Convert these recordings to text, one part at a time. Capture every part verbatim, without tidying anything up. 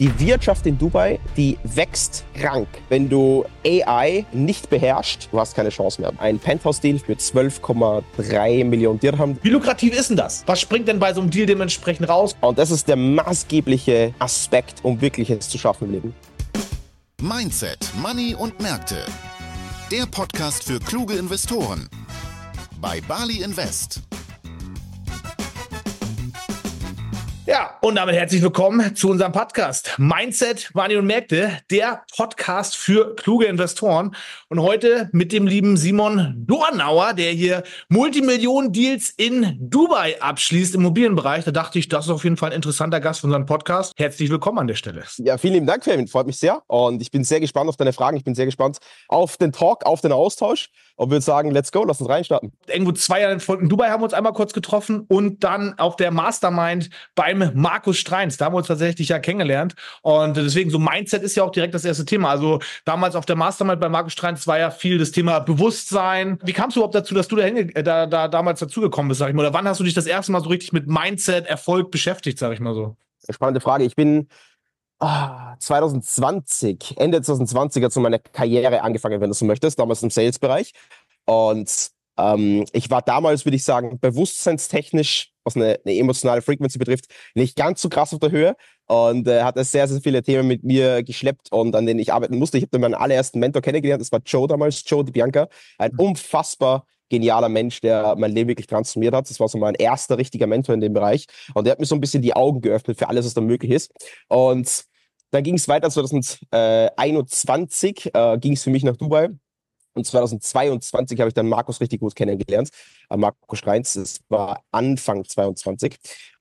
Die Wirtschaft in Dubai, die wächst krank. Wenn du A I nicht beherrschst, du hast keine Chance mehr. Ein Penthouse-Deal für zwölf Komma drei Millionen Dirham. Wie lukrativ ist denn das? Was springt denn bei so einem Deal dementsprechend raus? Und das ist der maßgebliche Aspekt, um Wirkliches zu schaffen im Leben. Mindset, Money und Märkte. Der Podcast für kluge Investoren. Bei Bali Invest. Ja, und damit herzlich willkommen zu unserem Podcast Mindset, Money und Märkte, der Podcast für kluge Investoren. Und heute mit dem lieben Simon Dornauer, der hier Multimillionen-Deals in Dubai abschließt im Immobilienbereich. Da dachte ich, das ist auf jeden Fall ein interessanter Gast für unseren Podcast. Herzlich willkommen an der Stelle. Ja, vielen lieben Dank, Kevin. Freut mich sehr. Und ich bin sehr gespannt auf deine Fragen. Ich bin sehr gespannt auf den Talk, auf den Austausch. Und würde sagen, let's go, lass uns reinstarten. Irgendwo zwei Jahre in Dubai haben wir uns einmal kurz getroffen und dann auf der Mastermind beim Markus Streins. Da haben wir uns tatsächlich ja kennengelernt. Und deswegen, so Mindset ist ja auch direkt das erste Thema. Also damals auf der Mastermind bei Markus Streins war ja viel das Thema Bewusstsein. Wie kamst du überhaupt dazu, dass du da, hinge- da, da damals dazugekommen bist, sag ich mal? Oder wann hast du dich das erste Mal so richtig mit Mindset, Erfolg beschäftigt, sag ich mal so? Spannende Frage. Ich bin ah, zwanzig zwanzig, Ende zwanzig zwanzig hat so meine Karriere angefangen, wenn du so möchtest, damals im Sales-Bereich. Und ähm, ich war damals, würde ich sagen, bewusstseinstechnisch, was eine, eine emotionale Frequency betrifft, nicht ganz so krass auf der Höhe und äh, hatte sehr, sehr viele Themen mit mir geschleppt und an denen ich arbeiten musste. Ich habe dann meinen allerersten Mentor kennengelernt, das war Joe damals, Joe Di Bianca, ein unfassbar genialer Mensch, der mein Leben wirklich transformiert hat. Das war so mein erster richtiger Mentor in dem Bereich und der hat mir so ein bisschen die Augen geöffnet für alles, was da möglich ist. Und dann ging es weiter, zwanzig einundzwanzig äh, ging es für mich nach Dubai. Und zwanzig zweiundzwanzig habe ich dann Markus richtig gut kennengelernt. Äh, Markus Streins, das war Anfang zweiundzwanzig.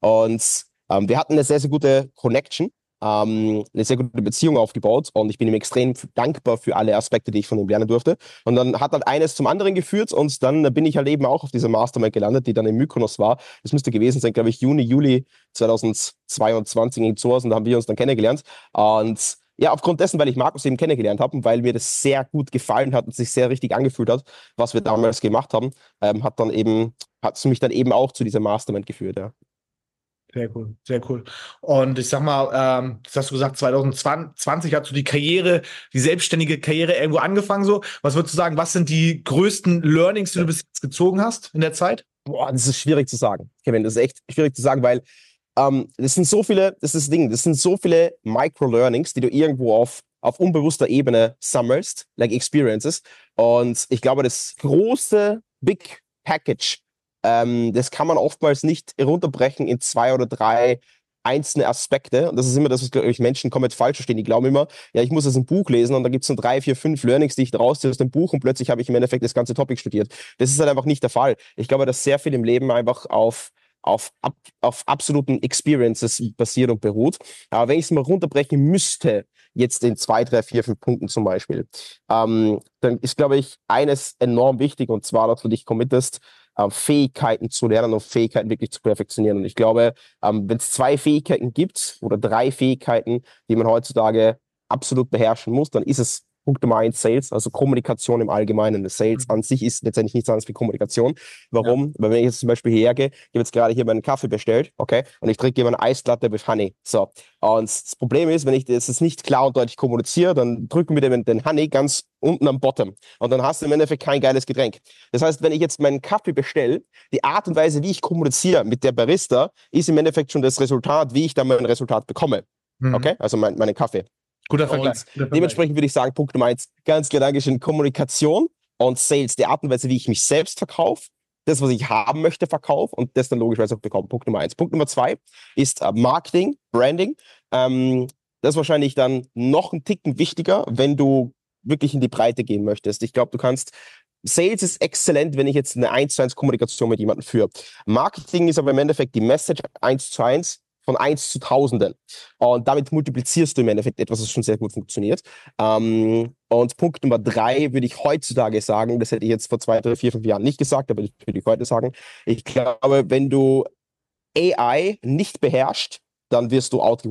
Und ähm, wir hatten eine sehr, sehr gute Connection, ähm, eine sehr gute Beziehung aufgebaut. Und ich bin ihm extrem dankbar für alle Aspekte, die ich von ihm lernen durfte. Und dann hat halt eines zum anderen geführt. Und dann bin ich halt eben auch auf dieser Mastermind gelandet, die dann in Mykonos war. Das müsste gewesen sein, glaube ich, Juni, Juli zwanzig zweiundzwanzig in Zoas. Und da haben wir uns dann kennengelernt. Und ja, aufgrund dessen, weil ich Markus eben kennengelernt habe und weil mir das sehr gut gefallen hat und sich sehr richtig angefühlt hat, was wir damals gemacht haben, ähm, hat dann eben, hat es mich dann eben auch zu dieser Mastermind geführt, ja. Sehr cool, sehr cool. Und ich sag mal, ähm, das hast du gesagt, zwanzig zwanzig hast du die Karriere, die selbstständige Karriere irgendwo angefangen so. Was würdest du sagen, was sind die größten Learnings, die du bis jetzt gezogen hast in der Zeit? Boah, das ist schwierig zu sagen, Kevin, das ist echt schwierig zu sagen, weil ähm, das sind so viele, das ist das Ding, das sind so viele Micro-Learnings, die du irgendwo auf, auf unbewusster Ebene sammelst, like Experiences. Und ich glaube, das große Big Package, Ähm, das kann man oftmals nicht herunterbrechen in zwei oder drei einzelne Aspekte. Und das ist immer das, was, glaube ich, Menschen komplett falsch verstehen. Die glauben immer, ja, ich muss jetzt ein Buch lesen und da gibt es dann drei, vier, fünf Learnings, die ich rausziehe aus dem Buch und plötzlich habe ich im Endeffekt das ganze Topic studiert. Das ist halt einfach nicht der Fall. Ich glaube, dass sehr viel im Leben einfach auf auf, ab, auf absoluten Experiences basiert und beruht. Aber wenn ich es mal runterbrechen müsste, jetzt in zwei, drei, vier, fünf Punkten zum Beispiel, ähm, dann ist, glaube ich, eines enorm wichtig, und zwar, dass du dich committest, äh, Fähigkeiten zu lernen und Fähigkeiten wirklich zu perfektionieren. Und ich glaube, ähm, wenn es zwei Fähigkeiten gibt oder drei Fähigkeiten, die man heutzutage absolut beherrschen muss, dann ist es Punkt Nummer eins Sales, also Kommunikation im Allgemeinen. Sales an sich ist letztendlich nichts anderes wie Kommunikation. Warum? Ja. Weil wenn ich jetzt zum Beispiel hierher gehe, ich habe jetzt gerade hier meinen Kaffee bestellt, okay, und ich trinke immer eine Eislatte with Honey. So. Und das Problem ist, wenn ich das jetzt nicht klar und deutlich kommuniziere, dann drücken wir den, den Honey ganz unten am Bottom. Und dann hast du im Endeffekt kein geiles Getränk. Das heißt, wenn ich jetzt meinen Kaffee bestelle, die Art und Weise, wie ich kommuniziere mit der Barista, ist im Endeffekt schon das Resultat, wie ich dann mein Resultat bekomme. Mhm. Okay? Also mein, meinen Kaffee. Guter Vergleich. Guter dementsprechend würde ich sagen, Punkt Nummer eins, ganz klar Dankeschön, Kommunikation und Sales, die Art und Weise, wie ich mich selbst verkaufe, das, was ich haben möchte, verkaufe und das dann logischerweise auch bekomme. Punkt Nummer eins. Punkt Nummer zwei ist äh, Marketing, Branding. Ähm, das ist wahrscheinlich dann noch ein Ticken wichtiger, wenn du wirklich in die Breite gehen möchtest. Ich glaube, du kannst Sales ist exzellent, wenn ich jetzt eine eins zu eins Kommunikation mit jemandem führe. Marketing ist aber im Endeffekt die Message eins zu eins von eins zu Tausenden. Und damit multiplizierst du im Endeffekt etwas, was schon sehr gut funktioniert. Ähm, und Punkt Nummer drei würde ich heutzutage sagen, das hätte ich jetzt vor zwei, drei, vier, fünf Jahren nicht gesagt, aber das würde ich heute sagen. Ich glaube, wenn du A I nicht beherrschst, dann wirst du outgewiped.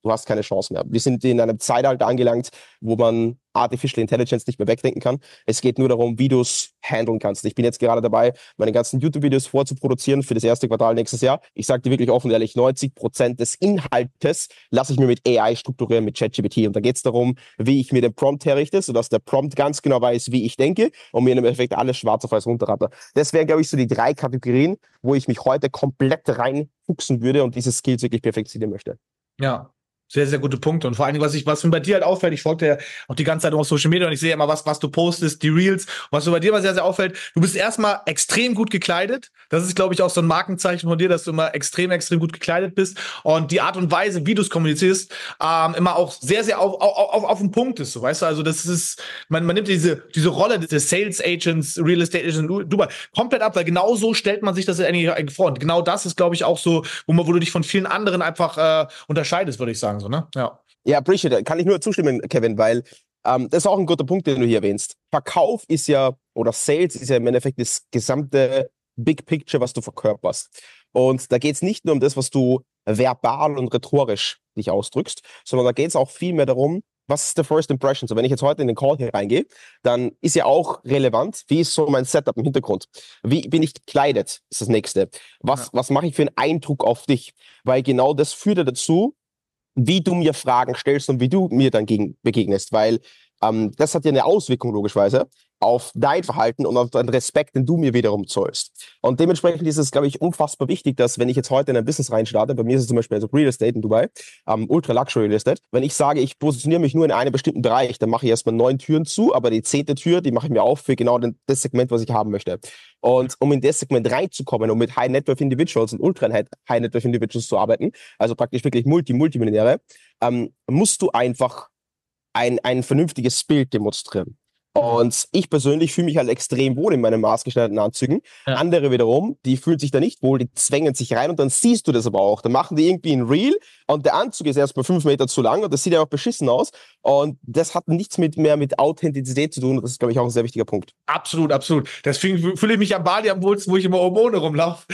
Du hast keine Chance mehr. Wir sind in einem Zeitalter angelangt, wo man Artificial Intelligence nicht mehr wegdenken kann. Es geht nur darum, wie du es handeln kannst. Ich bin jetzt gerade dabei, meine ganzen YouTube-Videos vorzuproduzieren für das erste Quartal nächstes Jahr. Ich sage dir wirklich offen und ehrlich, neunzig Prozent des Inhaltes lasse ich mir mit A I strukturieren, mit ChatGPT. Und da geht es darum, wie ich mir den Prompt herrichte, sodass der Prompt ganz genau weiß, wie ich denke und mir im Endeffekt alles schwarz auf weiß runterratter. Das wären, glaube ich, so die drei Kategorien, wo ich mich heute komplett reinfuchsen würde und diese Skills wirklich perfektionieren möchte. Ja. Sehr, sehr gute Punkte. Und vor allen Dingen, was ich, was mir bei dir halt auffällt, ich folge dir auch die ganze Zeit auf Social Media und ich sehe immer, was, was du postest, die Reels. Und was so bei dir immer sehr, sehr auffällt, du bist erstmal extrem gut gekleidet. Das ist, glaube ich, auch so ein Markenzeichen von dir, dass du immer extrem, extrem gut gekleidet bist. Und die Art und Weise, wie du es kommunizierst, ähm, immer auch sehr, sehr auf, auf, auf, auf den Punkt ist. So, weißt du, also das ist, man, man nimmt diese, diese Rolle des Sales Agents, Real Estate Agents in Dubai komplett ab, weil genau so stellt man sich das eigentlich vor. Und genau das ist, glaube ich, auch so, wo, man, wo du dich von vielen anderen einfach äh, unterscheidest, würde ich sagen. So, ne? Ja. Ja, appreciate it. Kann ich nur zustimmen, Kevin, weil ähm, das ist auch ein guter Punkt, den du hier erwähnst. Verkauf ist ja, oder Sales ist ja im Endeffekt das gesamte Big Picture, was du verkörperst. Und da geht es nicht nur um das, was du verbal und rhetorisch dich ausdrückst, sondern da geht es auch viel mehr darum, was ist der First Impression? So, wenn ich jetzt heute in den Call hier reingehe, dann ist ja auch relevant, wie ist so mein Setup im Hintergrund? Wie bin ich gekleidet, ist das Nächste. Was, ja. was mache ich für einen Eindruck auf dich? Weil genau das führt ja dazu, wie du mir Fragen stellst und wie du mir dann gegen, begegnest, weil ähm, das hat ja eine Auswirkung logischerweise auf dein Verhalten und auf den Respekt, den du mir wiederum zollst. Und dementsprechend ist es, glaube ich, unfassbar wichtig, dass, wenn ich jetzt heute in ein Business reinstarte, bei mir ist es zum Beispiel also Real Estate in Dubai, ähm, Ultra Luxury Real Estate, wenn ich sage, ich positioniere mich nur in einem bestimmten Bereich, dann mache ich erstmal neun Türen zu, aber die zehnte Tür, die mache ich mir auf für genau den, das Segment, was ich haben möchte. Und um in das Segment reinzukommen, um mit High Net Worth Individuals und Ultra High Net Worth Individuals zu arbeiten, also praktisch wirklich Multi, Multimillionäre, ähm, musst du einfach ein, ein vernünftiges Bild demonstrieren. Und ich persönlich fühle mich halt extrem wohl in meinen maßgeschneiderten Anzügen. Ja. Andere wiederum, die fühlen sich da nicht wohl, die zwängen sich rein und dann siehst du das aber auch. Dann machen die irgendwie ein Reel und der Anzug ist erstmal fünf Meter zu lang und das sieht ja auch beschissen aus. Und das hat nichts mit, mehr mit Authentizität zu tun. Das ist, glaube ich, auch ein sehr wichtiger Punkt. Absolut, absolut. Deswegen fühle ich mich am Bali am wohlsten, wo ich immer oben ohne rumlaufe.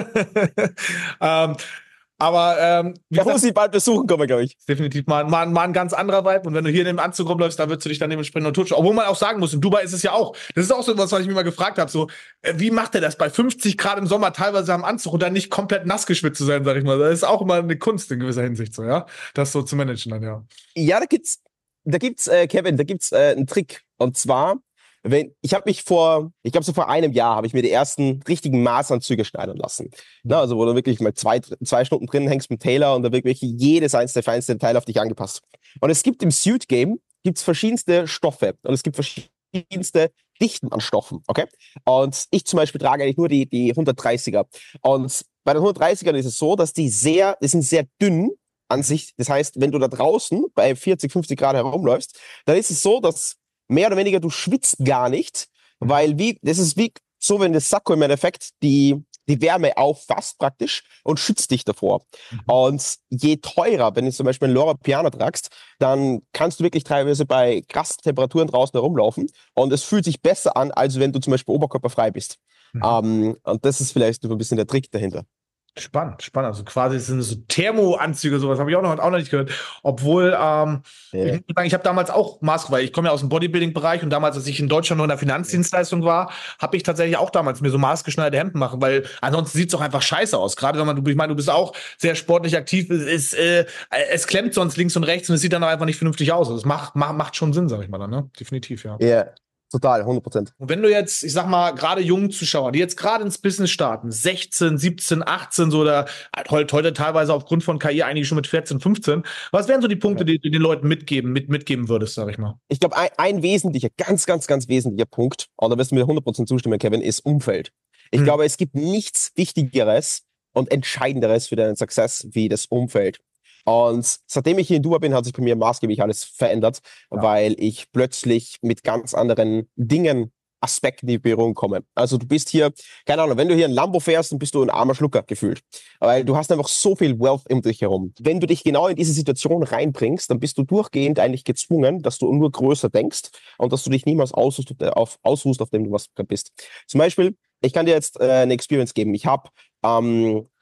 ähm, Aber ähm, da muss ich bald besuchen kommen, glaube ich. Definitiv mal, mal, mal ein ganz anderer Vibe. Und wenn du hier in dem Anzug rumläufst, da würdest du dich dann dementsprechend noch tutschen. Obwohl man auch sagen muss, in Dubai ist es ja auch. Das ist auch so was, was ich mich mal gefragt habe. So, äh, wie macht er das bei fünfzig Grad im Sommer teilweise am Anzug und dann nicht komplett nass geschwitzt zu sein, sag ich mal. Das ist auch immer eine Kunst in gewisser Hinsicht, so, ja. Das so zu managen dann, ja. Ja, da gibt's, da gibt's, äh, Kevin, da gibt's äh, einen Trick. Und zwar, wenn, ich habe mich vor, ich glaube so vor einem Jahr, habe ich mir die ersten richtigen Maßanzüge schneidern lassen. Na, also wo du wirklich mal zwei, zwei Stunden drin hängst mit Taylor und da wirklich jedes einzelne feinste Detail auf dich angepasst. Und es gibt im Suit-Game, gibt's verschiedenste Stoffe und es gibt verschiedenste Dichten an Stoffen, okay? Und ich zum Beispiel trage eigentlich nur die, die hundertdreißiger. Und bei den hundertdreißigern ist es so, dass die sehr, die sind sehr dünn an sich. Das heißt, wenn du da draußen bei vierzig, fünfzig Grad herumläufst, dann ist es so, dass mehr oder weniger du schwitzt gar nicht, weil wie, das ist wie so, wenn das Sakko im Endeffekt die, die Wärme auffasst praktisch und schützt dich davor. Mhm. Und je teurer, wenn du zum Beispiel ein Loro Piana tragst, dann kannst du wirklich teilweise bei krassen Temperaturen draußen herumlaufen und es fühlt sich besser an, als wenn du zum Beispiel oberkörperfrei bist. Mhm. Um, und das ist vielleicht so ein bisschen der Trick dahinter. Spannend, spannend. Also quasi sind so Thermoanzüge, sowas habe ich auch noch, auch noch nicht gehört. Obwohl, ähm, ja. ich, ich habe damals auch Maske, weil ich komme ja aus dem Bodybuilding-Bereich und damals, als ich in Deutschland noch in der Finanzdienstleistung war, habe ich tatsächlich auch damals mir so maßgeschneiderte Hemden machen, weil ansonsten sieht es doch einfach scheiße aus. Gerade wenn man, ich meine, du bist auch sehr sportlich aktiv, es, ist, äh, es klemmt sonst links und rechts und es sieht dann auch einfach nicht vernünftig aus. Also das macht, macht, macht schon Sinn, sag ich mal dann, ne? Definitiv, ja. Ja. Yeah. Total, hundert Prozent. Und wenn du jetzt, ich sag mal, gerade jungen Zuschauer, die jetzt gerade ins Business starten, sechzehn, siebzehn, achtzehn, so oder heute, heute teilweise aufgrund von K I eigentlich schon mit vierzehn, fünfzehn, was wären so die Punkte, ja. die du den Leuten mitgeben, mit, mitgeben würdest, sag ich mal? Ich glaube, ein, ein wesentlicher, ganz, ganz, ganz wesentlicher Punkt, und da wirst du mir hundert Prozent zustimmen, Kevin, ist Umfeld. Ich hm. glaube, es gibt nichts Wichtigeres und Entscheidenderes für deinen Success wie das Umfeld. Und seitdem ich hier in Dubai bin, hat sich bei mir maßgeblich alles verändert, ja. weil ich plötzlich mit ganz anderen Dingen, Aspekten in Berührung komme. Also du bist hier, keine Ahnung, wenn du hier ein Lambo fährst, dann bist du ein armer Schlucker gefühlt. Weil du hast einfach so viel Wealth um dich herum. Wenn du dich genau in diese Situation reinbringst, dann bist du durchgehend eigentlich gezwungen, dass du nur größer denkst und dass du dich niemals ausruhst, auf, ausruhst, auf dem du was bist. Zum Beispiel, ich kann dir jetzt äh, eine Experience geben. Ich habe ähm,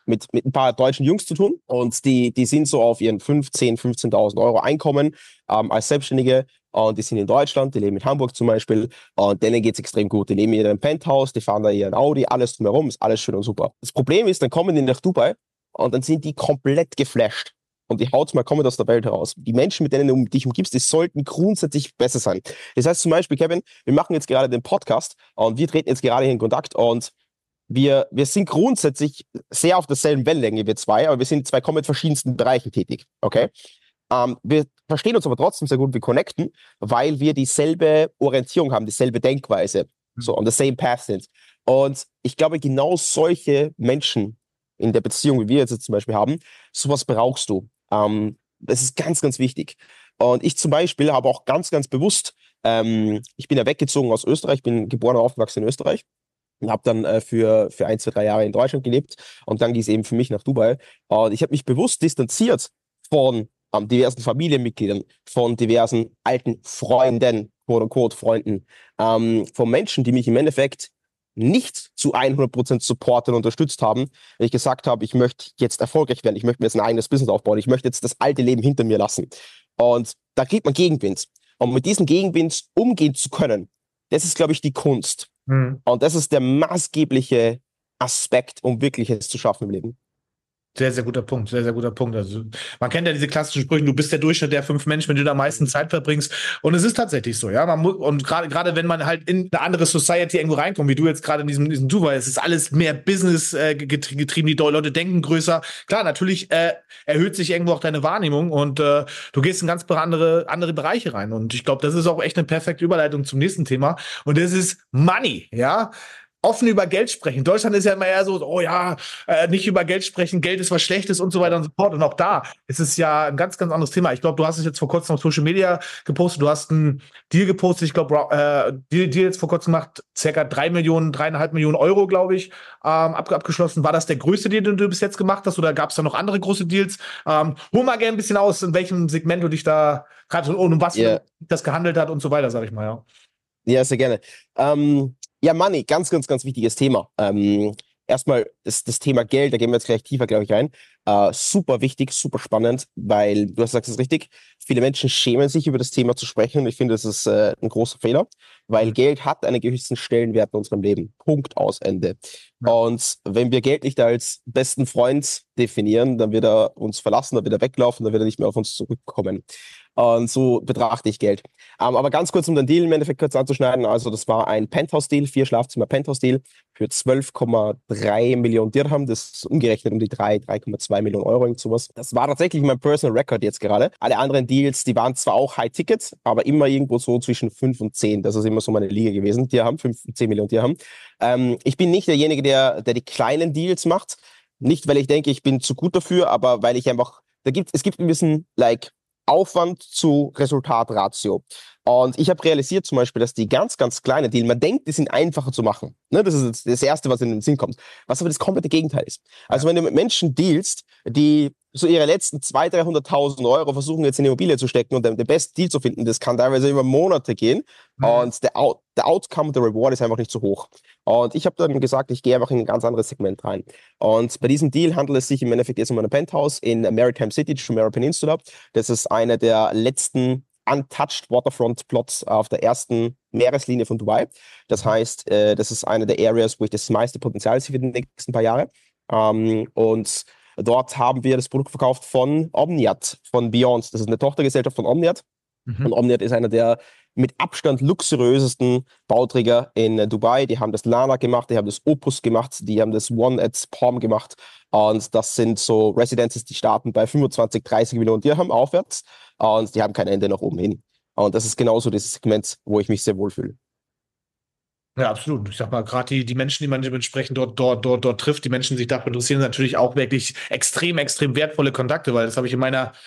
mit, mit ein paar deutschen Jungs zu tun und die, die sind so auf ihren fünfzehntausend, fünfzehntausend Euro Einkommen ähm, als Selbstständige und die sind in Deutschland, die leben in Hamburg zum Beispiel und denen geht es extrem gut. Die leben in ihrem Penthouse, die fahren da ihren Audi, alles drumherum, ist alles schön und super. Das Problem ist, dann kommen die nach Dubai und dann sind die komplett geflasht. Und die haut's mal kommen aus der Welt heraus. Die Menschen, mit denen du dich umgibst, die sollten grundsätzlich besser sein. Das heißt zum Beispiel, Kevin, wir machen jetzt gerade den Podcast und wir treten jetzt gerade hier in Kontakt und wir, wir sind grundsätzlich sehr auf derselben Wellenlänge, wir zwei, aber wir sind in zwei komplett verschiedensten Bereichen tätig. Okay? Ähm, wir verstehen uns aber trotzdem sehr gut, wir connecten, weil wir dieselbe Orientierung haben, dieselbe Denkweise, so on the same path sind. Und ich glaube, genau solche Menschen in der Beziehung, wie wir jetzt zum Beispiel haben, sowas brauchst du. Ähm, das ist ganz, ganz wichtig. Und ich zum Beispiel habe auch ganz, ganz bewusst, ähm, ich bin ja weggezogen aus Österreich, bin geboren und aufgewachsen in Österreich und habe dann äh, für, für ein, zwei, drei Jahre in Deutschland gelebt und dann ging es eben für mich nach Dubai. Und ich habe mich bewusst distanziert von ähm, diversen Familienmitgliedern, von diversen alten Freunden, quote unquote Freunden, ähm, von Menschen, die mich im Endeffekt nicht zu hundert Prozent supporten und unterstützt haben, wenn ich gesagt habe, ich möchte jetzt erfolgreich werden, ich möchte mir jetzt ein eigenes Business aufbauen, ich möchte jetzt das alte Leben hinter mir lassen. Und da kriegt man Gegenwind. Und mit diesem Gegenwind umgehen zu können, das ist, glaube ich, die Kunst. Mhm. Und das ist der maßgebliche Aspekt, um Wirkliches zu schaffen im Leben. Sehr, sehr guter Punkt, sehr, sehr guter Punkt. Also man kennt ja diese klassischen Sprüche, du bist der Durchschnitt der fünf Menschen, mit denen du am meisten Zeit verbringst. Und es ist tatsächlich so, ja. Man muss, und gerade gerade wenn man halt in eine andere Society irgendwo reinkommt, wie du jetzt gerade in diesem, diesem Dubai, es ist alles mehr Business äh, getrieben, die Leute denken größer. Klar, natürlich äh, erhöht sich irgendwo auch deine Wahrnehmung und äh, du gehst in ganz andere, andere Bereiche rein. Und ich glaube, das ist auch echt eine perfekte Überleitung zum nächsten Thema. Und das ist Money, ja. Offen über Geld sprechen. In Deutschland ist ja immer eher so, oh ja, äh, nicht über Geld sprechen, Geld ist was Schlechtes und so weiter und so fort. Und auch da ist es ja ein ganz, ganz anderes Thema. Ich glaube, du hast es jetzt vor kurzem auf Social Media gepostet, du hast einen Deal gepostet, ich glaube, äh, Deal, Deal jetzt vor kurzem gemacht, circa drei Millionen, dreieinhalb Millionen Euro, glaube ich, ähm, ab, abgeschlossen. War das der größte Deal, den du bis jetzt gemacht hast oder gab es da noch andere große Deals? Ähm, hol mal gerne ein bisschen aus, in welchem Segment du dich da gerade und um was yeah. das gehandelt hat und so weiter, sag ich mal, ja. Ja, sehr gerne. Ähm Ja, Money, ganz, ganz, ganz wichtiges Thema. Ähm, erstmal das, das Thema Geld, da gehen wir jetzt gleich tiefer, glaube ich, rein. Äh, super wichtig, super spannend, weil, du sagst es richtig, viele Menschen schämen sich, über das Thema zu sprechen und ich finde, das ist äh, ein großer Fehler, weil Geld hat einen gewissen Stellenwert in unserem Leben. Punkt, aus, Ende. Ja. Und wenn wir Geld nicht als besten Freund definieren, dann wird er uns verlassen, dann wird er weglaufen, dann wird er nicht mehr auf uns zurückkommen. Und so betrachte ich Geld. Um, aber ganz kurz, um den Deal im Endeffekt kurz anzuschneiden. Also das war ein Penthouse-Deal, vier Schlafzimmer-Penthouse-Deal für zwölf Komma drei Millionen Dirham. Das ist umgerechnet um die drei, drei Komma zwei Millionen Euro und sowas. Das war tatsächlich mein Personal Record jetzt gerade. Alle anderen Deals, die waren zwar auch High-Ticket, aber immer irgendwo so zwischen fünf und zehn. Das ist immer so meine Liga gewesen. Dirham, fünf und zehn Millionen Dirham. Ähm, ich bin nicht derjenige, der, der die kleinen Deals macht. Nicht, weil ich denke, ich bin zu gut dafür, aber weil ich einfach, da gibt, es gibt ein bisschen, like, Aufwand zu Resultatratio. Und ich habe realisiert zum Beispiel, dass die ganz, ganz kleinen Deals, man denkt, die sind einfacher zu machen. Ne? Das ist das Erste, was in den Sinn kommt. Was aber das komplette Gegenteil ist. Also wenn du mit Menschen dealst, die so ihre letzten zweihunderttausend, dreihunderttausend Euro versuchen jetzt in die Immobilie zu stecken und den, den besten Deal zu finden, das kann teilweise über Monate gehen. Mhm. Und der, Out, der Outcome, der Reward ist einfach nicht so hoch. Und ich habe dann gesagt, ich gehe einfach in ein ganz anderes Segment rein. Und bei diesem Deal handelt es sich im Endeffekt jetzt um ein Penthouse in Maritime City, Jumeirah Peninsula. Das ist eine der letzten untouched Waterfront Plots auf der ersten Meereslinie von Dubai. Das heißt, äh, das ist eine der Areas, wo ich das meiste Potenzial sehe für die nächsten paar Jahre. Ähm, und dort haben wir das Produkt verkauft von Omniat, von Beyond. Das ist eine Tochtergesellschaft von Omniat. Mhm. Und Omniat ist einer der mit Abstand luxuriösesten Bauträger in Dubai. Die haben das Lana gemacht, die haben das Opus gemacht, die haben das One at Palm gemacht. Und das sind so Residences, die starten bei fünfundzwanzig, dreißig Millionen Dirham aufwärts. Und die haben kein Ende nach oben hin. Und das ist genauso dieses Segment, wo ich mich sehr wohlfühle. Ja, absolut. Ich sag mal, gerade die, die Menschen, die man dementsprechend dort, dort, dort, dort trifft, die Menschen, die sich dafür interessieren, sind natürlich auch wirklich extrem, extrem wertvolle Kontakte, weil das habe ich in meiner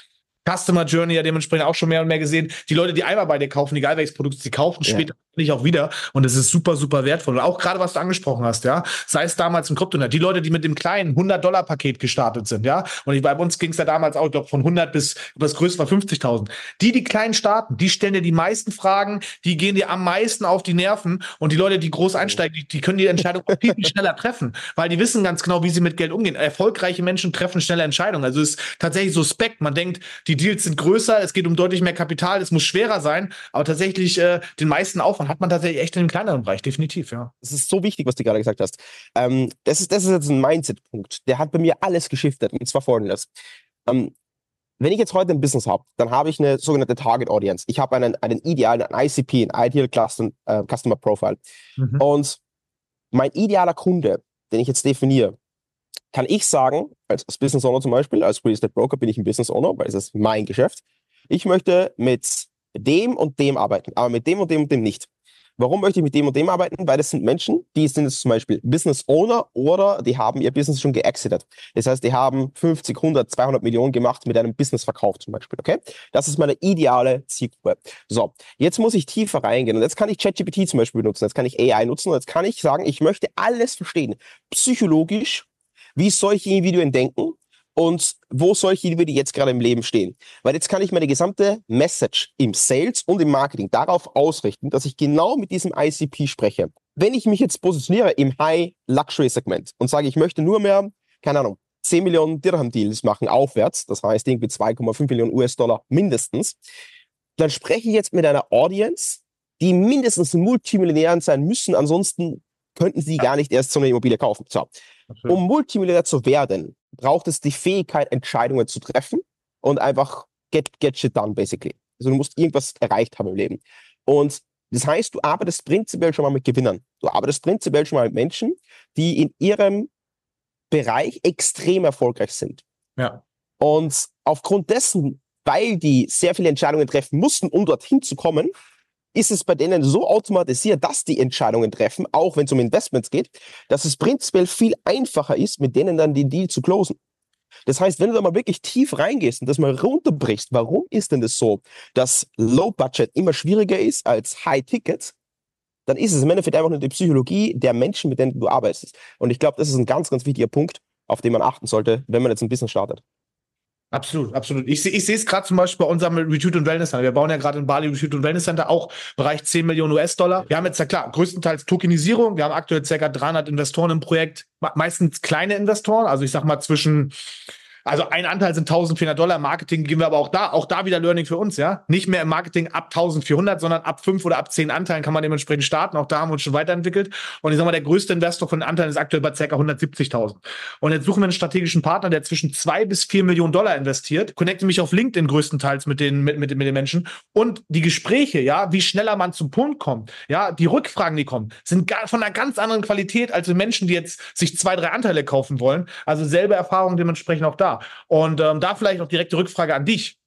Customer Journey ja dementsprechend auch schon mehr und mehr gesehen. Die Leute, die einmal bei dir kaufen, egal welches Produkt sie kaufen, Ja. später nicht auch wieder. Und das ist super, super wertvoll. Und auch gerade, was du angesprochen hast, ja, sei es damals im Kryptonet, die Leute, die mit dem kleinen hundert-Dollar-Paket gestartet sind, ja, und ich, bei uns ging es ja damals auch, ich glaube, von hundert bis, das größte war fünfzigtausend. Die, die klein starten, die stellen dir die meisten Fragen, die gehen dir am meisten auf die Nerven. Und die Leute, die groß einsteigen, die, die können die Entscheidung auch viel, viel schneller treffen, weil die wissen ganz genau, wie sie mit Geld umgehen. Erfolgreiche Menschen treffen schnelle Entscheidungen. Also es ist tatsächlich suspekt. Man denkt, die Deals sind größer, es geht um deutlich mehr Kapital, es muss schwerer sein, aber tatsächlich äh, den meisten Aufwand hat man tatsächlich echt in dem kleineren Bereich, definitiv, ja. Das ist so wichtig, was du gerade gesagt hast. Ähm, das ist, das ist jetzt ein Mindset-Punkt. Der hat bei mir alles geschiftet. Und zwar folgendes. Ähm, wenn ich jetzt heute ein Business habe, dann habe ich eine sogenannte Target Audience. Ich habe einen, einen idealen, einen I C P, ein Ideal Custom, äh, Customer Profile. Mhm. Und mein idealer Kunde, den ich jetzt definiere, kann ich sagen, als, als Business Owner zum Beispiel, als Real Estate Broker bin ich ein Business Owner, weil es ist mein Geschäft. Ich möchte mit dem und dem arbeiten, aber mit dem und dem und dem nicht. Warum möchte ich mit dem und dem arbeiten? Weil das sind Menschen, die sind jetzt zum Beispiel Business Owner oder die haben ihr Business schon geexitet. Das heißt, die haben fünfzig, hundert, zweihundert Millionen gemacht mit einem Businessverkauf zum Beispiel, okay? Das ist meine ideale Zielgruppe. So, jetzt muss ich tiefer reingehen und jetzt kann ich ChatGPT zum Beispiel benutzen, jetzt kann ich A I nutzen und jetzt kann ich sagen, ich möchte alles verstehen, psychologisch, wie solche Individuen denken und wo solche Individuen jetzt gerade im Leben stehen. Weil jetzt kann ich meine gesamte Message im Sales und im Marketing darauf ausrichten, dass ich genau mit diesem I C P spreche. Wenn ich mich jetzt positioniere im High-Luxury-Segment und sage, ich möchte nur mehr, keine Ahnung, zehn Millionen Dirham-Deals machen aufwärts, das heißt irgendwie zwei Komma fünf Millionen U S Dollar mindestens, dann spreche ich jetzt mit einer Audience, die mindestens Multimillionären sein müssen, ansonsten könnten sie gar nicht erst so eine Immobilie kaufen. So. Um Multimillionär zu werden, braucht es die Fähigkeit, Entscheidungen zu treffen und einfach get, get shit done, basically. Also du musst irgendwas erreicht haben im Leben. Und das heißt, du arbeitest prinzipiell schon mal mit Gewinnern. Du arbeitest prinzipiell schon mal mit Menschen, die in ihrem Bereich extrem erfolgreich sind. Ja. Und aufgrund dessen, weil die sehr viele Entscheidungen treffen mussten, um dorthin zu kommen, ist es bei denen so automatisiert, dass die Entscheidungen treffen, auch wenn es um Investments geht, dass es prinzipiell viel einfacher ist, mit denen dann den Deal zu closen. Das heißt, wenn du da mal wirklich tief reingehst und das mal runterbrichst, warum ist denn das so, dass Low Budget immer schwieriger ist als High Ticket, dann ist es im Endeffekt einfach nur die Psychologie der Menschen, mit denen du arbeitest. Und ich glaube, das ist ein ganz, ganz wichtiger Punkt, auf den man achten sollte, wenn man jetzt ein Business startet. Absolut, absolut. Ich, ich sehe es gerade zum Beispiel bei unserem Retreat und Wellness Center. Wir bauen ja gerade in Bali Retreat und Wellness Center, auch Bereich zehn Millionen U S Dollar. Wir haben jetzt ja klar, größtenteils Tokenisierung. Wir haben aktuell ca. dreihundert Investoren im Projekt, meistens kleine Investoren. Also ich sag mal zwischen, also ein Anteil sind eintausendvierhundert Dollar. Marketing geben wir aber auch da, auch da wieder Learning für uns, ja. Nicht mehr im Marketing ab eintausendvierhundert, sondern ab fünf oder ab zehn Anteilen kann man dementsprechend starten. Auch da haben wir uns schon weiterentwickelt. Und ich sag mal, der größte Investor von den Anteilen ist aktuell bei ca. hundertsiebzigtausend. Und jetzt suchen wir einen strategischen Partner, der zwischen zwei bis vier Millionen Dollar investiert. Connecte mich auf LinkedIn größtenteils mit den, mit, mit, mit den Menschen. Und die Gespräche, ja, wie schneller man zum Punkt kommt, ja, die Rückfragen, die kommen, sind gar, von einer ganz anderen Qualität als die Menschen, die jetzt sich zwei, drei Anteile kaufen wollen. Also selbe Erfahrung dementsprechend auch da. Und ähm, da vielleicht noch direkte Rückfrage an dich.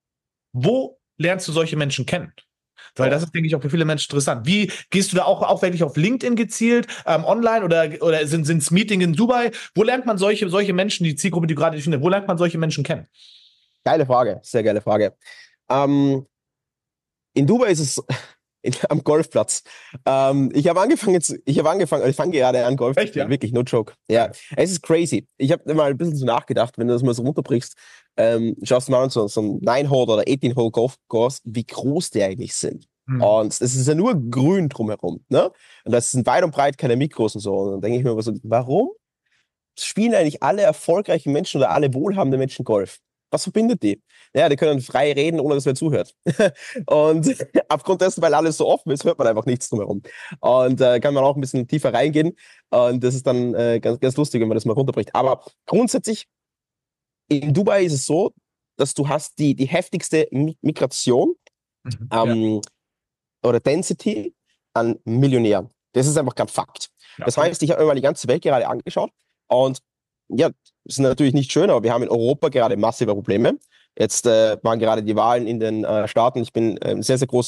Wo lernst du solche Menschen kennen? Weil das ist, denke ich, auch für viele Menschen interessant. Wie gehst du da auch, auch wirklich auf LinkedIn gezielt, ähm, online oder, oder sind es Meetings in Dubai? Wo lernt man solche, solche Menschen, die Zielgruppe, die du gerade definiert, wo lernt man solche Menschen kennen? Geile Frage, sehr geile Frage. Ähm, in Dubai ist es in, am Golfplatz. Ähm, ich habe angefangen jetzt, ich habe angefangen, ich fange gerade an Golf. Echt, ja? Wirklich, no joke. Ja, es ist crazy. Ich habe mal ein bisschen so nachgedacht, wenn du das mal so runterbrichst, ähm, schaust du mal an so, so ein nine-Hole oder eighteen-Hole Golfkurs, wie groß die eigentlich sind. Mhm. Und es ist ja nur grün drumherum, ne? Und das sind weit und breit keine Mikros und so. Und dann denke ich mir so, warum spielen eigentlich alle erfolgreichen Menschen oder alle wohlhabenden Menschen Golf? Was verbindet die? Ja, die können frei reden, ohne dass wer zuhört. Und aufgrund dessen, weil alles so offen ist, hört man einfach nichts drumherum. Und äh, kann man auch ein bisschen tiefer reingehen. Und das ist dann äh, ganz, ganz lustig, wenn man das mal runterbricht. Aber grundsätzlich, in Dubai ist es so, dass du hast die, die heftigste Migration mhm, ähm, ja. oder Density an Millionären. Das ist einfach kein Fakt. Ja. Das heißt, ich habe mir mal die ganze Welt gerade angeschaut und ja, das ist natürlich nicht schön, aber wir haben in Europa gerade massive Probleme. Jetzt äh, waren gerade die Wahlen in den äh, Staaten. Ich bin äh, ein sehr, sehr großer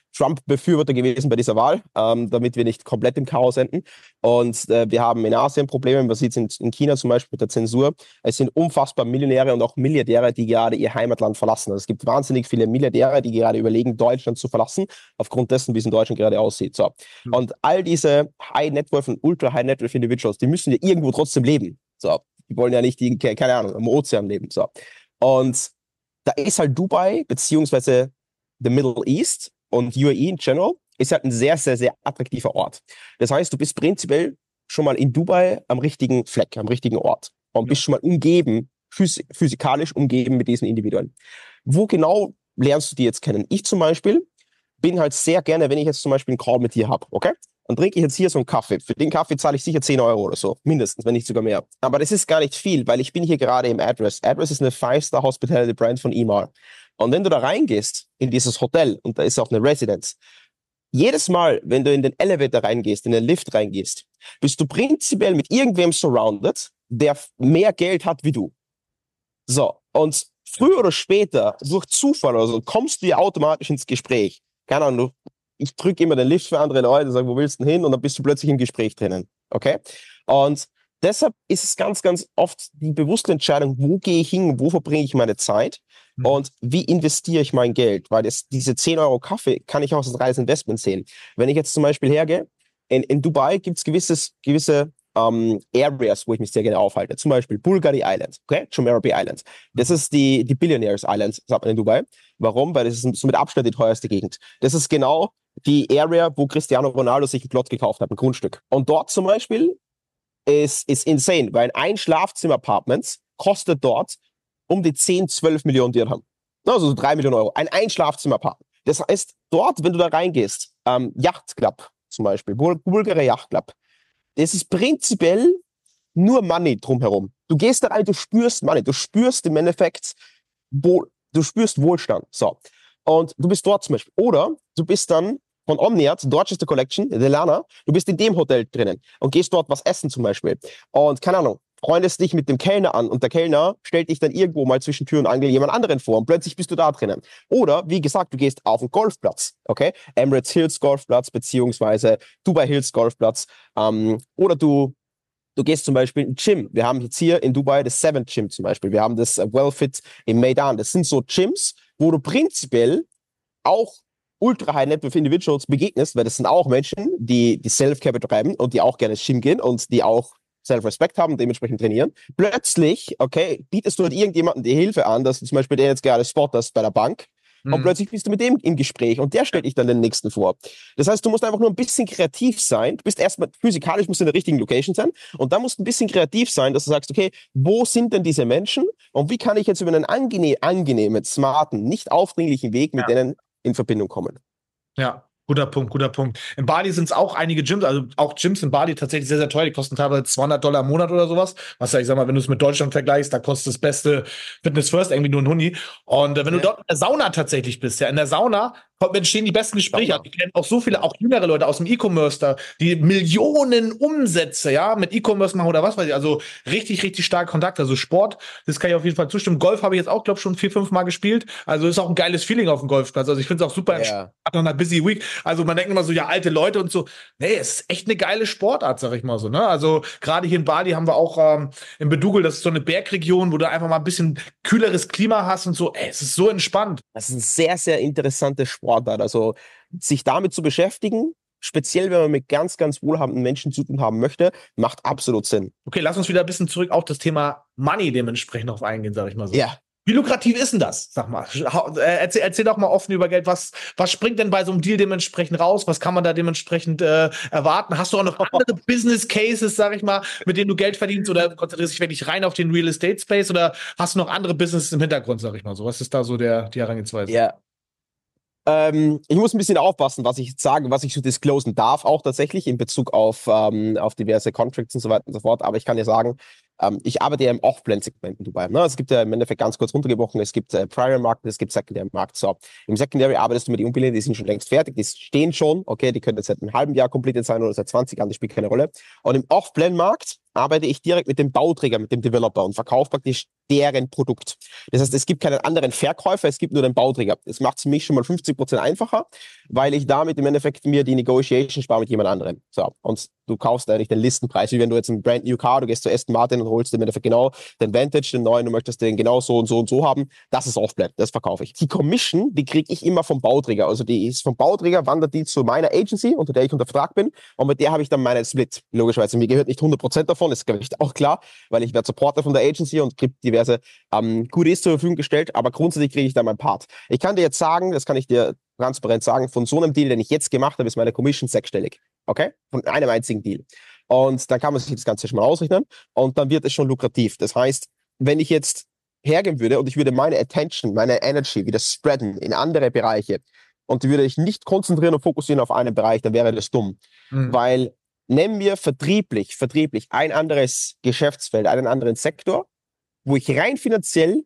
Trump-Befürworter gewesen bei dieser Wahl, ähm, damit wir nicht komplett im Chaos enden. Und äh, wir haben in Asien Probleme, man sieht es in, in China zum Beispiel mit der Zensur. Es sind unfassbar Millionäre und auch Milliardäre, die gerade ihr Heimatland verlassen. Also es gibt wahnsinnig viele Milliardäre, die gerade überlegen, Deutschland zu verlassen, aufgrund dessen, wie es in Deutschland gerade aussieht. So. Mhm. Und all diese High-Net-Worth und Ultra-High-Net-Worth-Individuals, die müssen ja irgendwo trotzdem leben. So. Die wollen ja nicht, die, keine Ahnung, am Ozean leben. So. Und da ist halt Dubai, beziehungsweise the Middle East und U A E in general, ist halt ein sehr, sehr, sehr attraktiver Ort. Das heißt, du bist prinzipiell schon mal in Dubai am richtigen Fleck, am richtigen Ort und ja. bist schon mal umgeben, phys- physikalisch umgeben mit diesen Individuen. Wo genau lernst du die jetzt kennen? Ich zum Beispiel bin halt sehr gerne, wenn ich jetzt zum Beispiel einen Call mit dir habe, okay? Dann trinke ich jetzt hier so einen Kaffee. Für den Kaffee zahle ich sicher zehn Euro oder so, mindestens, wenn nicht sogar mehr. Aber das ist gar nicht viel, weil ich bin hier gerade im Address. Address ist eine Five-Star-Hospitality-Brand von Emaar. Und wenn du da reingehst, in dieses Hotel, und da ist auch eine Residence, jedes Mal, wenn du in den Elevator reingehst, in den Lift reingehst, bist du prinzipiell mit irgendwem surrounded, der mehr Geld hat wie du. So, und früher oder später, durch Zufall oder so, kommst du ja automatisch ins Gespräch. Keine Ahnung, ich drücke immer den Lift für andere Leute, sage, wo willst du denn hin? Und dann bist du plötzlich im Gespräch drinnen. Okay? Und deshalb ist es ganz, ganz oft die bewusste Entscheidung, wo gehe ich hin, wo verbringe ich meine Zeit mhm. und wie investiere ich mein Geld? Weil das, diese zehn Euro Kaffee kann ich auch als reines Investment sehen. Wenn ich jetzt zum Beispiel hergehe, in, in Dubai gibt es gewisses, gewisse um, Areas, wo ich mich sehr gerne aufhalte. Zum Beispiel Bulgari Island, okay? Jumeirah Bay Island. Das ist die, die Billionaires Island, sagt man in Dubai. Warum? Weil das ist so mit Abstand die teuerste Gegend. Das ist genau die Area, wo Cristiano Ronaldo sich einen Plot gekauft hat, ein Grundstück. Und dort zum Beispiel ist, ist insane, weil ein Schlafzimmer-Apartment kostet dort um die zehn, zwölf Millionen Dirham. Also so drei Millionen Euro. Ein Ein-Schlafzimmer-Apartment. Das heißt, dort, wenn du da reingehst, ähm, Yacht Club zum Beispiel, Bul- Bulgari Yacht Club, das ist prinzipiell nur Money drumherum. Du gehst da rein, du spürst Money, du spürst im Endeffekt, Wohl, du spürst Wohlstand. So. Und du bist dort zum Beispiel. Oder du bist dann von Omniat, Dorchester Collection, Delana, du bist in dem Hotel drinnen und gehst dort was essen zum Beispiel. Und keine Ahnung, freundest dich mit dem Kellner an und der Kellner stellt dich dann irgendwo mal zwischen Tür und Angel jemand anderen vor und plötzlich bist du da drinnen. Oder, wie gesagt, du gehst auf den Golfplatz, okay? Emirates Hills Golfplatz, beziehungsweise Dubai Hills Golfplatz. Ähm, oder du, du gehst zum Beispiel in ein Gym. Wir haben jetzt hier in Dubai das Seventh Gym zum Beispiel. Wir haben das Wellfit im Maidan. Das sind so Gyms, wo du prinzipiell auch ultra high net worth Individuals begegnest, weil das sind auch Menschen, die die Self-Care betreiben und die auch gerne ins Gym gehen und die auch Self-Respect haben und dementsprechend trainieren. Plötzlich, okay, bietest du halt irgendjemandem die Hilfe an, dass du zum Beispiel den jetzt gerade spottest bei der Bank mhm. und plötzlich bist du mit dem im Gespräch und der stellt dich dann den nächsten vor. Das heißt, du musst einfach nur ein bisschen kreativ sein. Du bist erstmal physikalisch, musst du in der richtigen Location sein und dann musst du ein bisschen kreativ sein, dass du sagst, okay, wo sind denn diese Menschen und wie kann ich jetzt über einen angene- angenehmen, smarten, nicht aufdringlichen Weg mit ja. denen in Verbindung kommen. Ja, guter Punkt, guter Punkt. In Bali sind es auch einige Gyms, also auch Gyms in Bali tatsächlich sehr, sehr teuer. Die kosten teilweise zweihundert Dollar im Monat oder sowas. Was ja, ich sag mal, wenn du es mit Deutschland vergleichst, da kostet das beste Fitness First irgendwie nur ein Huni. Und äh, wenn ja. du dort in der Sauna tatsächlich bist, ja, in der Sauna entstehen die besten Gespräche. Ich kenne auch so viele, auch jüngere Leute aus dem E-Commerce da, die Millionen Umsätze, ja, mit E-Commerce machen oder was weiß ich. Also richtig, richtig starke Kontakte. Also Sport, das kann ich auf jeden Fall zustimmen. Golf habe ich jetzt auch, glaube ich, schon vier, fünf Mal gespielt. Also ist auch ein geiles Feeling auf dem Golfplatz. Also ich finde es auch super ja. nach einer busy week. Also man denkt immer so, ja, alte Leute und so. Nee, es ist echt eine geile Sportart, sag ich mal so, ne? Also gerade hier in Bali haben wir auch ähm, in Bedugul, das ist so eine Bergregion, wo du einfach mal ein bisschen kühleres Klima hast und so. Ey, es ist so entspannt. Das ist ein sehr, sehr interessantes Sportart. Also sich damit zu beschäftigen, speziell wenn man mit ganz, ganz wohlhabenden Menschen zu tun haben möchte, macht absolut Sinn. Okay, lass uns wieder ein bisschen zurück auf das Thema Money dementsprechend auf eingehen, sag ich mal so. Ja. Wie lukrativ ist denn das? Sag mal, erzähl, erzähl doch mal offen über Geld. Was, was springt denn bei so einem Deal dementsprechend raus? Was kann man da dementsprechend äh, erwarten? Hast du auch noch andere Business Cases, sag ich mal, mit denen du Geld verdienst oder konzentrierst dich wirklich rein auf den Real Estate Space oder hast du noch andere Businesses im Hintergrund, sag ich mal so? Was ist da so der, die Herangehensweise? Ja. Ähm, ich muss ein bisschen aufpassen, was ich jetzt sage, was ich so disclosen darf, auch tatsächlich in Bezug auf, ähm, auf diverse Contracts und so weiter und so fort. Aber ich kann dir sagen, ähm, ich arbeite ja im Off-Plan-Segment in Dubai. Ne? Es gibt ja im Endeffekt ganz kurz runtergebrochen, es gibt äh, Primary-Markt, es gibt Secondary-Markt. So, im Secondary arbeitest du mit den Immobilien, die sind schon längst fertig, die stehen schon, okay, die können jetzt seit einem halben Jahr completed sein oder seit zwanzig Jahren, das spielt keine Rolle. Und im Off-Plan-Markt arbeite ich direkt mit dem Bauträger, mit dem Developer und verkaufe praktisch deren Produkt. Das heißt, es gibt keinen anderen Verkäufer, es gibt nur den Bauträger. Das macht es für mich schon mal fünfzig Prozent einfacher, weil ich damit im Endeffekt mir die Negotiation spare mit jemand anderem. So, und du kaufst eigentlich den Listenpreis, wie wenn du jetzt ein Brand New Car, du gehst zu Aston Martin und holst im Endeffekt genau den Vantage, den neuen, du möchtest den genau so und so und so haben. Das ist Offblend, das verkaufe ich. Die Commission, die kriege ich immer vom Bauträger. Also die ist vom Bauträger, wandert die zu meiner Agency, unter der ich unter Vertrag bin, und mit der habe ich dann meinen Split. Logischerweise, mir gehört nicht hundert Prozent davon, ist glaube ich auch klar, weil ich werde Supporter von der Agency und kriege diverse ähm, Goodies zur Verfügung gestellt, aber grundsätzlich kriege ich dann meinen Part. Ich kann dir jetzt sagen, das kann ich dir transparent sagen, von so einem Deal, den ich jetzt gemacht habe, ist meine Commission sechsstellig. Okay? Von einem einzigen Deal. Und dann kann man sich das Ganze schon mal ausrechnen und dann wird es schon lukrativ. Das heißt, wenn ich jetzt hergehen würde und ich würde meine Attention, meine Energy wieder spreaden in andere Bereiche und würde ich nicht konzentrieren und fokussieren auf einen Bereich, dann wäre das dumm. Mhm. Weil nehmen wir vertrieblich, vertrieblich ein anderes Geschäftsfeld, einen anderen Sektor, wo ich rein finanziell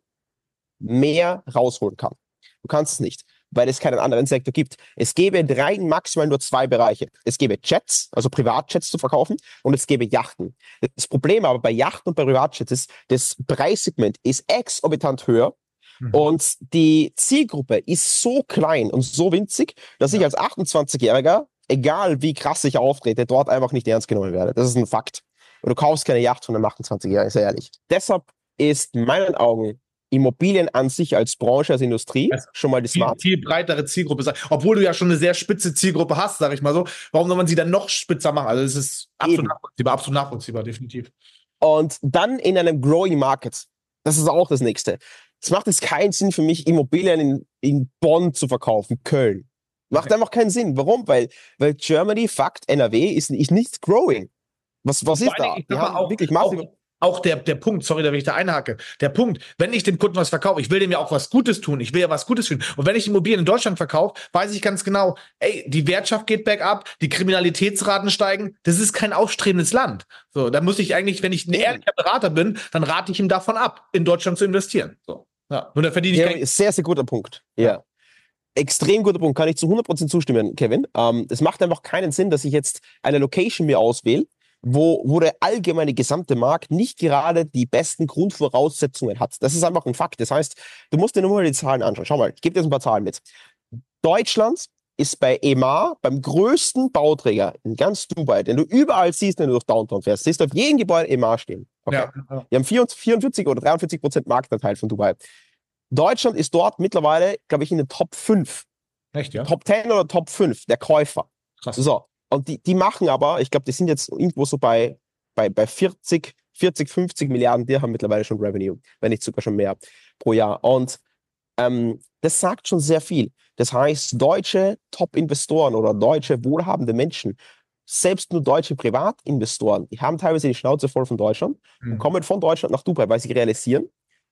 mehr rausholen kann. Du kannst es nicht, weil es keinen anderen Sektor gibt. Es gäbe rein maximal nur zwei Bereiche. Es gäbe Jets, also Privatjets zu verkaufen, und es gäbe Yachten. Das Problem aber bei Yachten und bei Privatjets ist, das Preissegment ist exorbitant höher. Mhm. Und die Zielgruppe ist so klein und so winzig, dass ich als achtundzwanzigjähriger, egal wie krass ich auftrete, dort einfach nicht ernst genommen werde. Das ist ein Fakt. Und du kaufst keine Yacht von einem achtundzwanzigjährigen, sehr ehrlich. Deshalb ist in meinen Augen Immobilien an sich als Branche, als Industrie also schon mal die smart. Viel, viel breitere Zielgruppe sein. Obwohl du ja schon eine sehr spitze Zielgruppe hast, sag ich mal so. Warum soll man sie dann noch spitzer machen? Also es ist absolut nachvollziehbar, absolut nachvollziehbar, definitiv. Und dann in einem Growing Market. Das ist auch das Nächste. Es macht jetzt keinen Sinn für mich, Immobilien in, in Bonn zu verkaufen, Köln. Macht okay. einfach keinen Sinn. Warum? Weil, weil Germany, Fakt, N R W ist, ist nicht growing. Was, was ist da? Wir haben auch, wirklich massiv... Auch der, der Punkt, sorry, da will ich da einhake, der Punkt, wenn ich dem Kunden was verkaufe, ich will dem ja auch was Gutes tun, ich will ja was Gutes tun. Und wenn ich Immobilien in Deutschland verkaufe, weiß ich ganz genau, ey, die Wirtschaft geht bergab, die Kriminalitätsraten steigen, das ist kein aufstrebendes Land. So, da muss ich eigentlich, wenn ich ein ehrlicher Berater bin, dann rate ich ihm davon ab, in Deutschland zu investieren. So, ja, und da verdiene ich ja, kein... Sehr, sehr guter Punkt, ja. ja. Extrem guter Punkt, kann ich zu hundert Prozent zustimmen, Kevin. Ähm, es macht einfach keinen Sinn, dass ich jetzt eine Location mir auswähle, wo, wo der allgemeine gesamte Markt nicht gerade die besten Grundvoraussetzungen hat. Das ist einfach ein Fakt. Das heißt, du musst dir nur mal die Zahlen anschauen. Schau mal, ich gebe dir jetzt ein paar Zahlen mit. Deutschland ist bei E M A, beim größten Bauträger in ganz Dubai, den du überall siehst, wenn du durch Downtown fährst, siehst du auf jedem Gebäude E M A stehen. Okay. Ja, ja. Wir haben vierundvierzig oder dreiundvierzig Prozent Marktanteil von Dubai. Deutschland ist dort mittlerweile, glaube ich, in den Top fünf. Echt, ja? Top zehn oder Top fünf der Käufer. Krass. So. Und die, die machen aber, ich glaube, die sind jetzt irgendwo so bei, bei, bei vierzig, fünfzig Milliarden Dirham mittlerweile schon Revenue, wenn nicht sogar schon mehr pro Jahr. Und ähm, das sagt schon sehr viel. Das heißt, deutsche Top-Investoren oder deutsche wohlhabende Menschen, selbst nur deutsche Privatinvestoren, die haben teilweise die Schnauze voll von Deutschland mhm. und kommen von Deutschland nach Dubai, weil sie realisieren,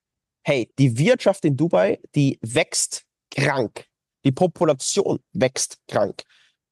hey, die Wirtschaft in Dubai, die wächst krank. Die Population wächst krank.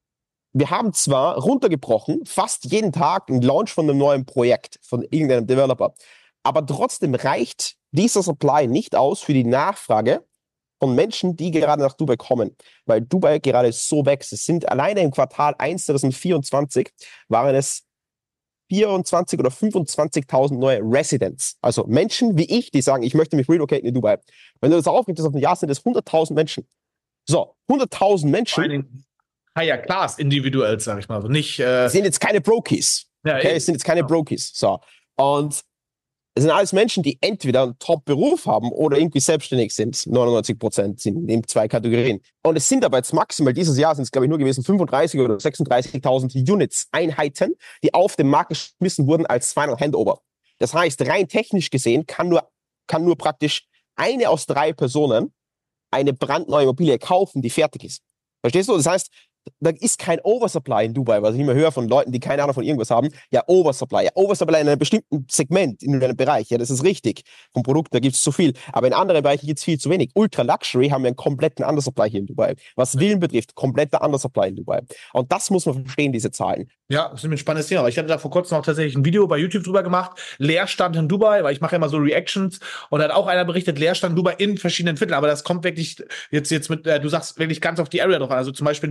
Wir haben zwar runtergebrochen, fast jeden Tag einen Launch von einem neuen Projekt, von irgendeinem Developer, aber trotzdem reicht dieser Supply nicht aus für die Nachfrage von Menschen, die gerade nach Dubai kommen, weil Dubai gerade so wächst. Es sind alleine im Quartal eins zweitausendvierundzwanzig waren es vierundzwanzig oder fünfundzwanzigtausend neue Residents, also Menschen wie ich, die sagen, ich möchte mich relocaten in Dubai. Wenn du das aufgibst auf ein Jahr, sind es hunderttausend Menschen. So, hunderttausend Menschen. Higher Class individuell, sag ich mal. Also nicht, äh sind jetzt keine Brokies. Ja, okay, es sind jetzt keine Brokies. So. Und es sind alles Menschen, die entweder einen Top-Beruf haben oder irgendwie selbstständig sind. neunundneunzig Prozent sind in zwei Kategorien. Und es sind aber jetzt maximal dieses Jahr, sind es glaube ich nur gewesen, fünfunddreißig oder sechsunddreißigtausend Units, Einheiten, die auf den Markt geschmissen wurden als Final Handover. Das heißt, rein technisch gesehen kann nur, kann nur praktisch eine aus drei Personen eine brandneue Immobilie kaufen, die fertig ist. Verstehst du? Das heißt, da ist kein Oversupply in Dubai, was ich immer höre von Leuten, die keine Ahnung von irgendwas haben. Ja, Oversupply. Ja, Oversupply in einem bestimmten Segment, in einem Bereich. Ja, das ist richtig. Vom Produkt, da gibt es zu viel. Aber in anderen Bereichen gibt es viel zu wenig. Ultra Luxury haben wir einen kompletten Undersupply hier in Dubai. Was Villen betrifft, kompletter Undersupply in Dubai. Und das muss man verstehen, diese Zahlen. Ja, das ist ein spannendes Thema. Ich hatte da vor kurzem auch tatsächlich ein Video bei YouTube drüber gemacht. Leerstand in Dubai, weil ich mache ja immer so Reactions. Und da hat auch einer berichtet, Leerstand in Dubai in verschiedenen Vierteln. Aber das kommt wirklich jetzt, jetzt mit, äh, du sagst wirklich ganz auf die Area drauf an. Also zum Beispiel in dem Bereich, ja. wo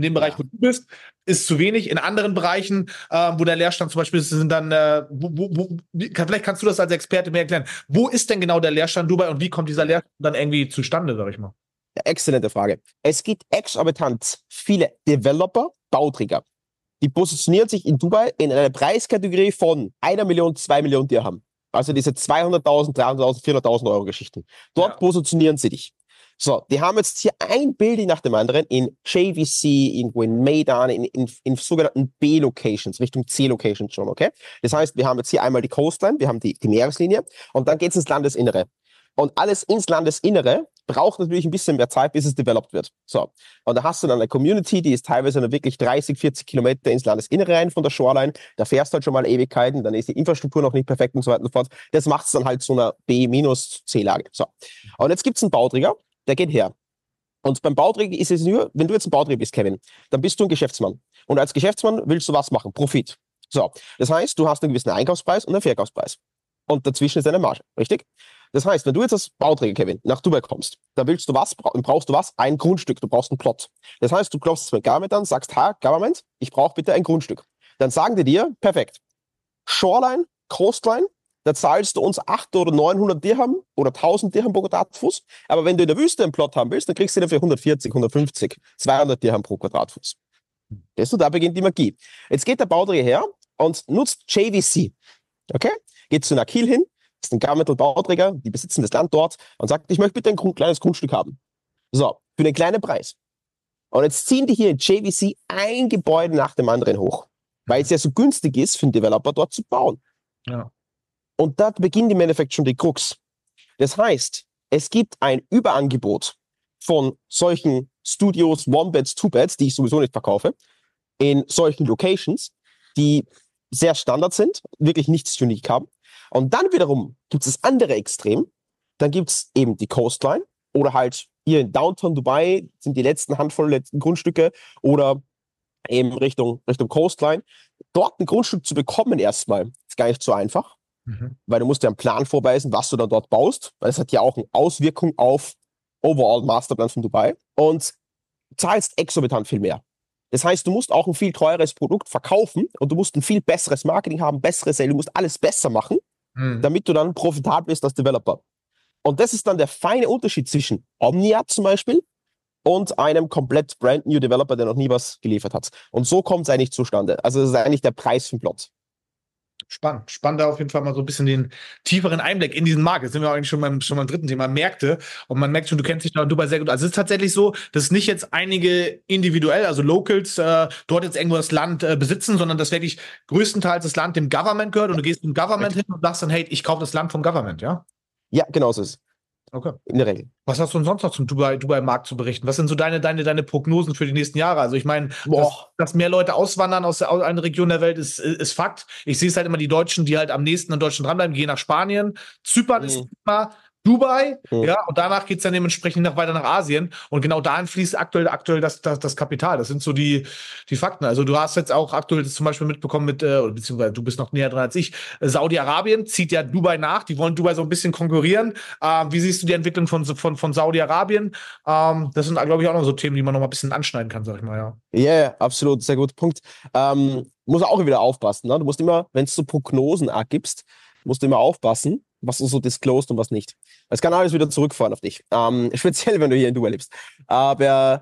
du bist, ist zu wenig. In anderen Bereichen, äh, wo der Leerstand zum Beispiel ist, sind dann, äh, wo, wo, wo, vielleicht kannst du das als Experte mir erklären. Wo ist denn genau der Leerstand Dubai und wie kommt dieser Leerstand dann irgendwie zustande, sag ich mal? Ja, exzellente Frage. Es gibt exorbitant viele Developer, Bauträger, die positionieren sich in Dubai in einer Preiskategorie von einer Million, zwei Millionen Dirham. Also diese zweihunderttausend, dreihunderttausend, vierhunderttausend Euro Geschichten. Dort ja. positionieren sie dich. So, die haben jetzt hier ein Building nach dem anderen in J V C, irgendwo in Meydan, in, in, in sogenannten B-Locations, Richtung C-Locations schon, okay? Das heißt, wir haben jetzt hier einmal die Coastline, wir haben die, die Meereslinie und dann geht es ins Landesinnere. Und alles ins Landesinnere braucht natürlich ein bisschen mehr Zeit, bis es developed wird. So. Und da hast du dann eine Community, die ist teilweise dann wirklich dreißig, vierzig Kilometer ins Landesinnere rein von der Shoreline. Da fährst du halt schon mal Ewigkeiten, dann ist die Infrastruktur noch nicht perfekt und so weiter und so fort. Das macht es dann halt zu einer B-C-Lage. So. Und jetzt gibt es einen Bauträger, der geht her. Und beim Bauträger ist es nur, wenn du jetzt ein Bauträger bist, Kevin, dann bist du ein Geschäftsmann. Und als Geschäftsmann willst du was machen? Profit. So. Das heißt, du hast einen gewissen Einkaufspreis und einen Verkaufspreis. Und dazwischen ist eine Marge, richtig? Das heißt, wenn du jetzt als Bauträger, Kevin, nach Dubai kommst, dann willst du was, brauchst du was? Ein Grundstück, du brauchst einen Plot. Das heißt, du klopfst mit Government an, sagst, ha, Government, ich brauche bitte ein Grundstück. Dann sagen die dir, perfekt, Shoreline, Coastline, da zahlst du uns achthundert oder neunhundert Dirham oder tausend Dirham pro Quadratfuß. Aber wenn du in der Wüste einen Plot haben willst, dann kriegst du den für hundertvierzig, hundertfünfzig, zweihundert Dirham pro Quadratfuß. Das und da beginnt die Magie. Jetzt geht der Bauträger her und nutzt J V C. Okay? Geht zu Nakheel hin, ist ein Governmental-Bauträger, die besitzen das Land dort und sagt, ich möchte bitte ein Grund, kleines Grundstück haben. So, für einen kleinen Preis. Und jetzt ziehen die hier in J V C ein Gebäude nach dem anderen hoch, weil es ja so günstig ist für einen Developer dort zu bauen. Ja. Und da beginnt im Endeffekt schon die Krux. Das heißt, es gibt ein Überangebot von solchen Studios, One-Beds, Two-Beds, die ich sowieso nicht verkaufe, in solchen Locations, die sehr Standard sind, wirklich nichts unique haben. Und dann wiederum gibt es das andere Extrem. Dann gibt es eben die Coastline oder halt hier in Downtown Dubai sind die letzten Handvoll letzten Grundstücke oder eben Richtung, Richtung Coastline. Dort ein Grundstück zu bekommen erstmal ist gar nicht so einfach, mhm. weil du musst ja einen Plan vorweisen, was du dann dort baust, weil es hat ja auch eine Auswirkung auf overall Masterplan von Dubai und zahlst exorbitant viel mehr. Das heißt, du musst auch ein viel teures Produkt verkaufen und du musst ein viel besseres Marketing haben, bessere Sale, du musst alles besser machen, mhm. damit du dann profitabel bist als Developer. Und das ist dann der feine Unterschied zwischen Omnia zum Beispiel und einem komplett brand new Developer, der noch nie was geliefert hat. Und so kommt es eigentlich zustande. Also das ist eigentlich der Preis vom Plot. Spannend. Spannend, da auf jeden Fall mal so ein bisschen den tieferen Einblick in diesen Markt. Jetzt sind wir eigentlich schon beim, schon beim dritten Thema, Märkte. Und man merkt schon, du kennst dich da in Dubai sehr gut. Also es ist tatsächlich so, dass nicht jetzt einige individuell, also Locals, äh, dort jetzt irgendwo das Land äh, besitzen, sondern dass wirklich größtenteils das Land dem Government gehört und du gehst zum Government hin und sagst dann, hey, ich kaufe das Land vom Government, ja? Ja, genau so ist es. Okay. In der Regel. Was hast du denn sonst noch zum Dubai, Dubai-Markt zu berichten? Was sind so deine, deine, deine Prognosen für die nächsten Jahre? Also ich meine, dass, dass mehr Leute auswandern aus, der, aus einer Region der Welt, ist, ist Fakt. Ich sehe es halt immer die Deutschen, die halt am nächsten an Deutschland dranbleiben, gehen nach Spanien. Zypern mhm. ist immer Dubai, mhm. ja, und danach geht es dann dementsprechend noch weiter nach Asien. Und genau dahin fließt aktuell, aktuell das, das, das Kapital. Das sind so die, die Fakten. Also du hast jetzt auch aktuell das zum Beispiel mitbekommen mit, äh, beziehungsweise du bist noch näher dran als ich, äh, Saudi-Arabien zieht ja Dubai nach. Die wollen Dubai so ein bisschen konkurrieren. Äh, wie siehst du die Entwicklung von, von, von Saudi-Arabien? Ähm, das sind, glaube ich, auch noch so Themen, die man noch mal ein bisschen anschneiden kann, sag ich mal, ja. Ja, yeah, absolut. Sehr guter Punkt. Ähm, muss auch wieder aufpassen. Ne? Du musst immer, wenn du so Prognosen gibst, musst du immer aufpassen, was du so disclosed und was nicht. Es kann alles wieder zurückfahren auf dich. Ähm, speziell, wenn du hier in Dubai lebst. Aber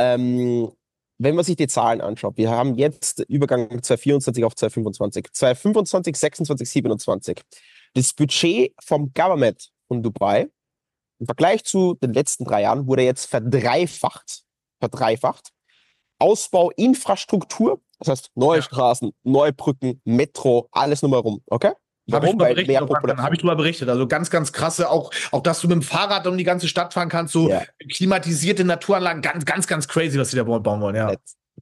ähm, wenn man sich die Zahlen anschaut, wir haben jetzt Übergang zwanzig vierundzwanzig auf zwanzig fünfundzwanzig. zwanzig fünfundzwanzig, sechsundzwanzig, siebenundzwanzig. Das Budget vom Government von Dubai im Vergleich zu den letzten drei Jahren wurde jetzt verdreifacht. Verdreifacht. Ausbau, Infrastruktur, das heißt neue ja. Straßen, neue Brücken, Metro, alles nochmal rum, okay? Habe ich, hab ich drüber berichtet. Also ganz, ganz krasse, auch, auch dass du mit dem Fahrrad um die ganze Stadt fahren kannst, so ja. klimatisierte Naturanlagen, ganz, ganz, ganz crazy, was die da bauen wollen, ja.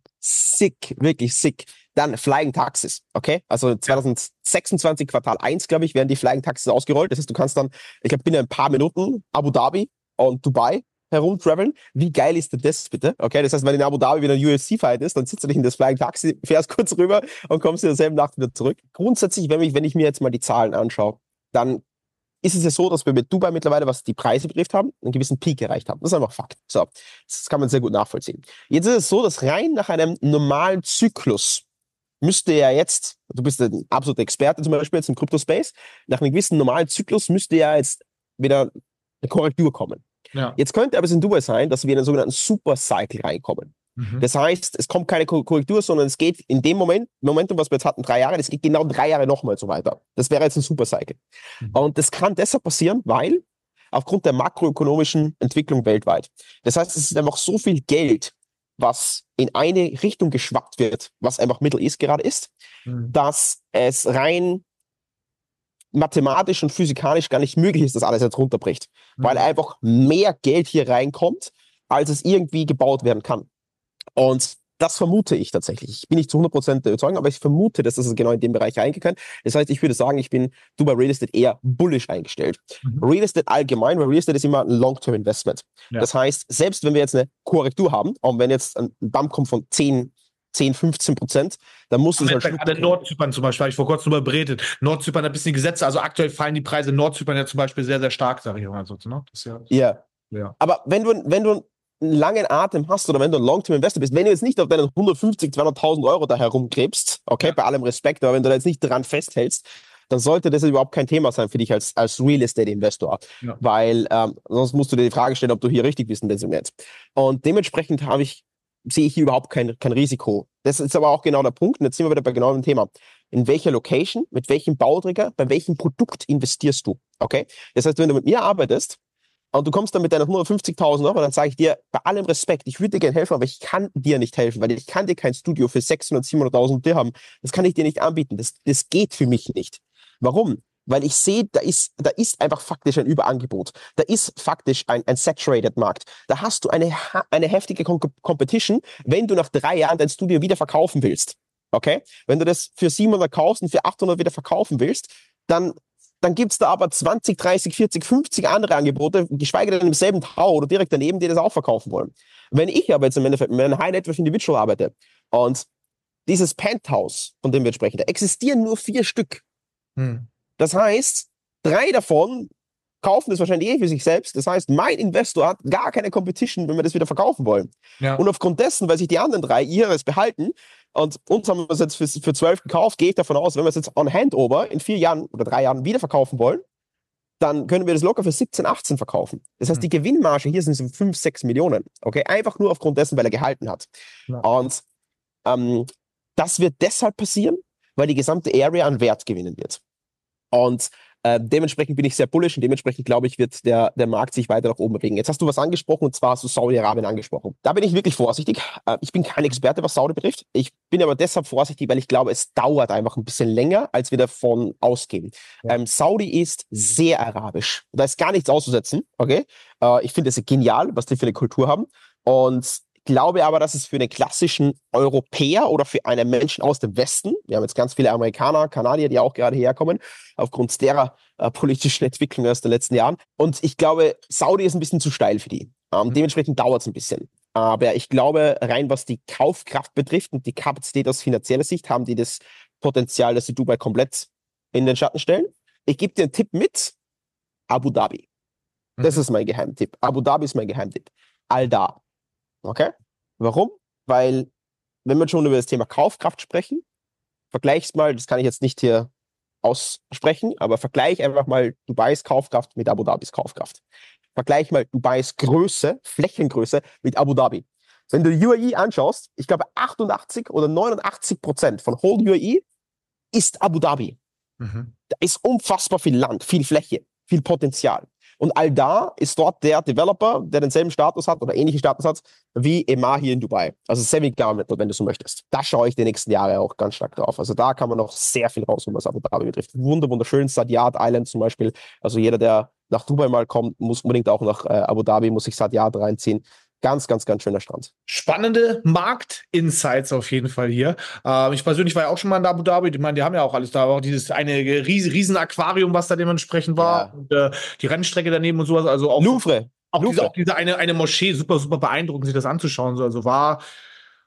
Sick, wirklich sick. Dann Flying Taxis, okay? Also zwanzig sechsundzwanzig, Quartal eins, glaube ich, werden die Flying Taxis ausgerollt. Das heißt, du kannst dann, ich glaube, binnen ein paar Minuten Abu Dhabi und Dubai herumtraveln. Wie geil ist denn das bitte? Okay, das heißt, wenn in Abu Dhabi wieder ein U F C-Fight ist, dann sitzt du dich in das Flying Taxi, fährst kurz rüber und kommst in derselben Nacht wieder zurück. Grundsätzlich, wenn ich, wenn ich mir jetzt mal die Zahlen anschaue, dann ist es ja so, dass wir mit Dubai mittlerweile, was die Preise betrifft haben, einen gewissen Peak erreicht haben. Das ist einfach Fakt. So, das kann man sehr gut nachvollziehen. Jetzt ist es so, dass rein nach einem normalen Zyklus müsste ja jetzt, du bist ein absoluter Experte zum Beispiel jetzt im Crypto-Space, nach einem gewissen normalen Zyklus müsste ja jetzt wieder eine Korrektur kommen. Ja. Jetzt könnte aber es in Dubai sein, dass wir in einen sogenannten Super-Cycle reinkommen. Mhm. Das heißt, es kommt keine Korrektur, sondern es geht in dem Moment, Momentum, was wir jetzt hatten, drei Jahre, das geht genau drei Jahre nochmal so weiter. Das wäre jetzt ein Super-Cycle. Mhm. Und das kann deshalb passieren, weil aufgrund der makroökonomischen Entwicklung weltweit. Das heißt, es ist einfach so viel Geld, was in eine Richtung geschwappt wird, was einfach Middle East gerade ist, mhm. dass es rein mathematisch und physikalisch gar nicht möglich ist, dass alles jetzt runterbricht, mhm. weil einfach mehr Geld hier reinkommt, als es irgendwie gebaut werden kann. Und das vermute ich tatsächlich. Ich bin nicht zu hundert Prozent überzeugt, aber ich vermute, dass das genau in dem Bereich reingehen kann. Das heißt, ich würde sagen, ich bin Dubai Real Estate eher bullish eingestellt. Mhm. Real Estate allgemein, weil Real Estate ist immer ein Long-Term-Investment. Ja. Das heißt, selbst wenn wir jetzt eine Korrektur haben, und wenn jetzt ein Bump kommt von zehn, fünfzehn Prozent, dann muss es halt... Gerade Nordzypern zum Beispiel, habe ich vor kurzem darüber beredet. Nordzypern hat ein bisschen Gesetze, also aktuell fallen die Preise in Nordzypern ja zum Beispiel sehr, sehr stark, sage ich mal. Also, ne? Das ist ja, ja. ja. Aber wenn du, wenn du einen langen Atem hast oder wenn du ein Long-Term-Investor bist, wenn du jetzt nicht auf deinen hundertfünfzig, zweihunderttausend Euro da herumkrebst, okay, ja. bei allem Respekt, aber wenn du da jetzt nicht dran festhältst, dann sollte das überhaupt kein Thema sein für dich als, als Real Estate-Investor, ja. weil ähm, sonst musst du dir die Frage stellen, ob du hier richtig bist in diesem Netz. Und dementsprechend habe ich, sehe ich hier überhaupt kein, kein Risiko. Das ist aber auch genau der Punkt, und jetzt sind wir wieder bei genau dem Thema. In welcher Location, mit welchem Bauträger, bei welchem Produkt investierst du, okay? Das heißt, wenn du mit mir arbeitest, und du kommst dann mit deinen hundertfünfzigtausend Euro, dann sage ich dir, bei allem Respekt, ich würde dir gerne helfen, aber ich kann dir nicht helfen, weil ich kann dir kein Studio für sechshundert, siebenhunderttausend Dirham, das kann ich dir nicht anbieten. Das, das geht für mich nicht. Warum? Weil ich sehe, da ist, da ist einfach faktisch ein Überangebot. Da ist faktisch ein, ein saturated Markt. Da hast du eine, eine heftige Kom- Competition, wenn du nach drei Jahren dein Studio wieder verkaufen willst. Okay? Wenn du das für siebenhundert kaufst und für achthundert wieder verkaufen willst, dann dann gibt's da aber zwanzig, dreißig, vierzig, fünfzig andere Angebote, geschweige denn im selben Tower oder direkt daneben, die das auch verkaufen wollen. Wenn ich aber jetzt im Endeffekt mit einem High-Net-Worth-Individual arbeite und dieses Penthouse, von dem wir sprechen, da existieren nur vier Stück. Hm. Das heißt, drei davon kaufen das wahrscheinlich eh für sich selbst. Das heißt, mein Investor hat gar keine Competition, wenn wir das wieder verkaufen wollen. Ja. Und aufgrund dessen, weil sich die anderen drei ihres behalten, und uns haben wir es jetzt für, für zwölf gekauft, gehe ich davon aus, wenn wir es jetzt on Handover in vier Jahren oder drei Jahren wieder verkaufen wollen, dann können wir das locker für siebzehn, achtzehn verkaufen. Das heißt, die Gewinnmarge hier sind so fünf, sechs Millionen. Okay, einfach nur aufgrund dessen, weil er gehalten hat. Ja. Und ähm, das wird deshalb passieren, weil die gesamte Area an Wert gewinnen wird. Und äh, dementsprechend bin ich sehr bullish und dementsprechend glaube ich, wird der, der Markt sich weiter nach oben bewegen. Jetzt hast du was angesprochen und zwar hast du Saudi-Arabien angesprochen. Da bin ich wirklich vorsichtig. Äh, ich bin kein Experte, was Saudi betrifft. Ich bin aber deshalb vorsichtig, weil ich glaube, es dauert einfach ein bisschen länger, als wir davon ausgehen. Ja. Ähm, Saudi ist sehr arabisch. Da ist gar nichts auszusetzen. Okay? Äh, ich finde es genial, was die für eine Kultur haben. Und glaube aber, dass es für einen klassischen Europäer oder für einen Menschen aus dem Westen, wir haben jetzt ganz viele Amerikaner, Kanadier, die auch gerade herkommen, aufgrund derer äh, politischen Entwicklung aus den letzten Jahren. Und ich glaube, Saudi ist ein bisschen zu steil für die. Ähm, mhm. Dementsprechend dauert es ein bisschen. Aber ich glaube, rein was die Kaufkraft betrifft und die Kapazität aus finanzieller Sicht, haben die das Potenzial, dass sie Dubai komplett in den Schatten stellen. Ich gebe dir einen Tipp mit. Abu Dhabi. Mhm. Das ist mein Geheimtipp. Abu Dhabi ist mein Geheimtipp. Al-Da. Okay? Warum? Weil, wenn wir schon über das Thema Kaufkraft sprechen, vergleich's mal, das kann ich jetzt nicht hier aussprechen, aber vergleich einfach mal Dubais Kaufkraft mit Abu Dhabis Kaufkraft. Vergleich mal Dubais Größe, Flächengröße mit Abu Dhabi. Wenn du U A E anschaust, ich glaube achtundachtzig oder neunundachtzig Prozent von Whole U A E ist Abu Dhabi. Mhm. Da ist unfassbar viel Land, viel Fläche, viel Potenzial. Und Al-Da ist dort der Developer, der denselben Status hat oder ähnlichen Status hat wie Emaar hier in Dubai. Also Semi-Governmental, wenn du so möchtest. Da schaue ich die nächsten Jahre auch ganz stark drauf. Also da kann man noch sehr viel rausholen, was Abu Dhabi betrifft. Wunder, wunderschön. Saadiyat Island zum Beispiel. Also jeder, der nach Dubai mal kommt, muss unbedingt auch nach äh, Abu Dhabi, muss sich Saadiyat reinziehen. Ganz, ganz, ganz schöner Strand. Spannende Markt-Insights auf jeden Fall hier. Ähm, ich persönlich war ja auch schon mal in Abu Dhabi. Ich meine, die haben ja auch alles da. Auch dieses eine riesen, riesen Aquarium, was da dementsprechend war. Ja. Und äh, die Rennstrecke daneben und sowas. Also auch, Louvre. Auch, Louvre. Diese, auch diese eine, eine Moschee, super, super beeindruckend, sich das anzuschauen. Also war,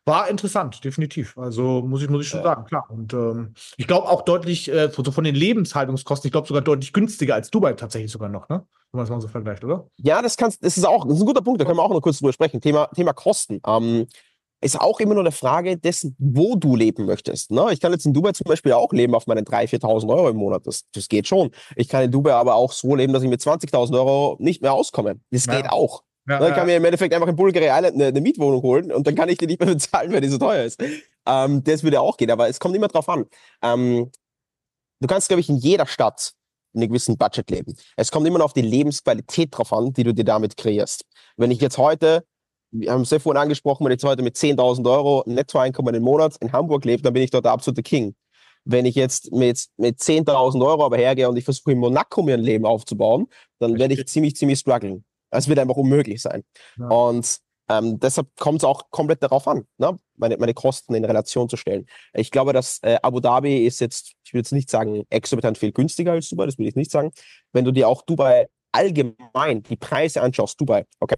war interessant, definitiv. Also muss ich, muss ich schon Ja. sagen, klar. Und ähm, ich glaube auch deutlich, äh, so von den Lebenshaltungskosten, ich glaube sogar deutlich günstiger als Dubai tatsächlich sogar noch, ne? Wenn man es mal so vergleicht, oder? Ja, das kannst, das ist auch, das ist ein guter Punkt, da können wir auch noch kurz drüber sprechen. Thema, Thema Kosten. Ähm, ist auch immer nur eine Frage dessen, wo du leben möchtest. Ne? Ich kann jetzt in Dubai zum Beispiel auch leben auf meine dreitausend, viertausend Euro im Monat. Das, das geht schon. Ich kann in Dubai aber auch so leben, dass ich mit zwanzigtausend Euro nicht mehr auskomme. Das Ja. geht auch. Ja, Ne? Ich kann ja. mir im Endeffekt einfach in Bulgari Island eine, eine Mietwohnung holen und dann kann ich die nicht mehr bezahlen, weil die so teuer ist. Ähm, das würde auch gehen, aber es kommt immer drauf an. Ähm, du kannst, glaube ich, in jeder Stadt in einem gewissen Budget leben. Es kommt immer noch auf die Lebensqualität drauf an, die du dir damit kreierst. Wenn ich jetzt heute, wir haben es ja vorhin angesprochen, wenn ich jetzt heute mit zehntausend Euro Nettoeinkommen im Monat in Hamburg lebe, dann bin ich dort der absolute King. Wenn ich jetzt mit, mit zehntausend Euro aber hergehe und ich versuche in Monaco mir ein Leben aufzubauen, dann werde ich ziemlich, ziemlich strugglen. Es wird einfach unmöglich sein. Ja. Und ähm, deshalb kommt es auch komplett darauf an, ne? meine, meine Kosten in Relation zu stellen. Ich glaube, dass äh, Abu Dhabi ist jetzt, ich will jetzt nicht sagen, exorbitant viel günstiger als Dubai, das will ich nicht sagen. Wenn du dir auch Dubai allgemein die Preise anschaust, Dubai, okay,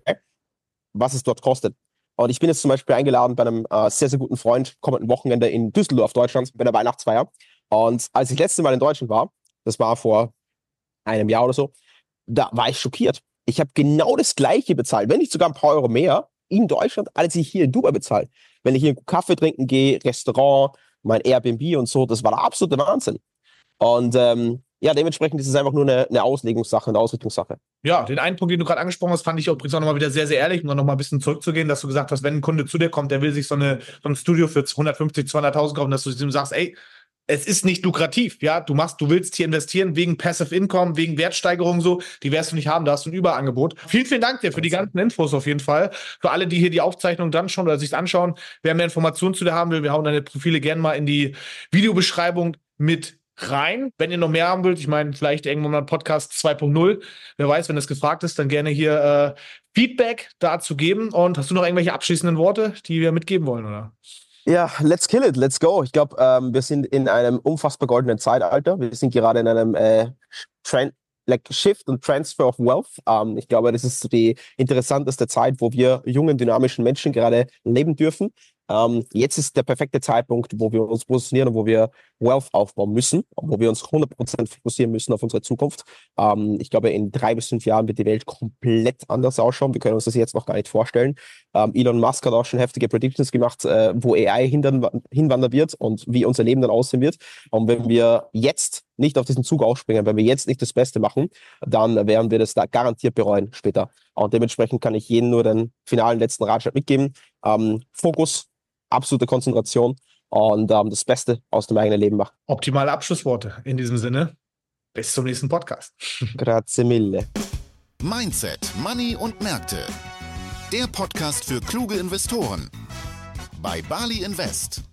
was es dort kostet. Und ich bin jetzt zum Beispiel eingeladen bei einem äh, sehr, sehr guten Freund kommenden Wochenende in Düsseldorf, Deutschland, bei der Weihnachtsfeier. Und als ich das letzte Mal in Deutschland war, das war vor einem Jahr oder so, da war ich schockiert. Ich habe genau das Gleiche bezahlt, wenn nicht sogar ein paar Euro mehr in Deutschland, als ich hier in Dubai bezahle. Wenn ich hier einen Kaffee trinken gehe, Restaurant, mein Airbnb und so, das war der absolute Wahnsinn. Und ähm, ja, dementsprechend ist es einfach nur eine, eine Auslegungssache, eine Ausrichtungssache. Ja, den einen Punkt, den du gerade angesprochen hast, fand ich auch übrigens auch nochmal wieder sehr, sehr ehrlich, um dann nochmal ein bisschen zurückzugehen, dass du gesagt hast, wenn ein Kunde zu dir kommt, der will sich so, eine, so ein Studio für hundertfünfzig, zweihunderttausend kaufen, dass du ihm sagst, ey, es ist nicht lukrativ, ja, du machst, du willst hier investieren wegen Passive Income, wegen Wertsteigerung so, die wirst du nicht haben, da hast du ein Überangebot. Vielen, vielen Dank dir für die ganzen Infos auf jeden Fall. Für alle, die hier die Aufzeichnung dann schon oder sich anschauen, wer mehr Informationen zu dir haben will, wir hauen deine Profile gerne mal in die Videobeschreibung mit rein. Wenn ihr noch mehr haben wollt, ich meine, vielleicht irgendwann mal Podcast zwei Punkt null, wer weiß, wenn das gefragt ist, dann gerne hier äh, Feedback dazu geben. Und hast du noch irgendwelche abschließenden Worte, die wir mitgeben wollen, oder? Ja, let's kill it, let's go. Ich glaube, ähm, wir sind in einem unfassbar goldenen Zeitalter. Wir sind gerade in einem äh, Trend, like Shift und Transfer of Wealth. Ähm, ich glaube, das ist so die interessanteste Zeit, wo wir jungen, dynamischen Menschen gerade leben dürfen. Ähm, jetzt ist der perfekte Zeitpunkt, wo wir uns positionieren und wo wir Wealth aufbauen müssen, wo wir uns hundert Prozent fokussieren müssen auf unsere Zukunft. Ähm, ich glaube, in drei bis fünf Jahren wird die Welt komplett anders ausschauen. Wir können uns das jetzt noch gar nicht vorstellen. Ähm, Elon Musk hat auch schon heftige Predictions gemacht, äh, wo A I hindern, hinwandern wird und wie unser Leben dann aussehen wird. Und wenn wir jetzt nicht auf diesen Zug aufspringen, wenn wir jetzt nicht das Beste machen, dann werden wir das da garantiert bereuen später. Und dementsprechend kann ich jedem nur den finalen letzten Ratschlag mitgeben. Ähm, Fokus, absolute Konzentration und ähm, das Beste aus dem eigenen Leben machen. Optimale Abschlussworte in diesem Sinne. Bis zum nächsten Podcast. Grazie mille. Mindset, Money und Märkte. Der Podcast für kluge Investoren. Bei Bali Invest.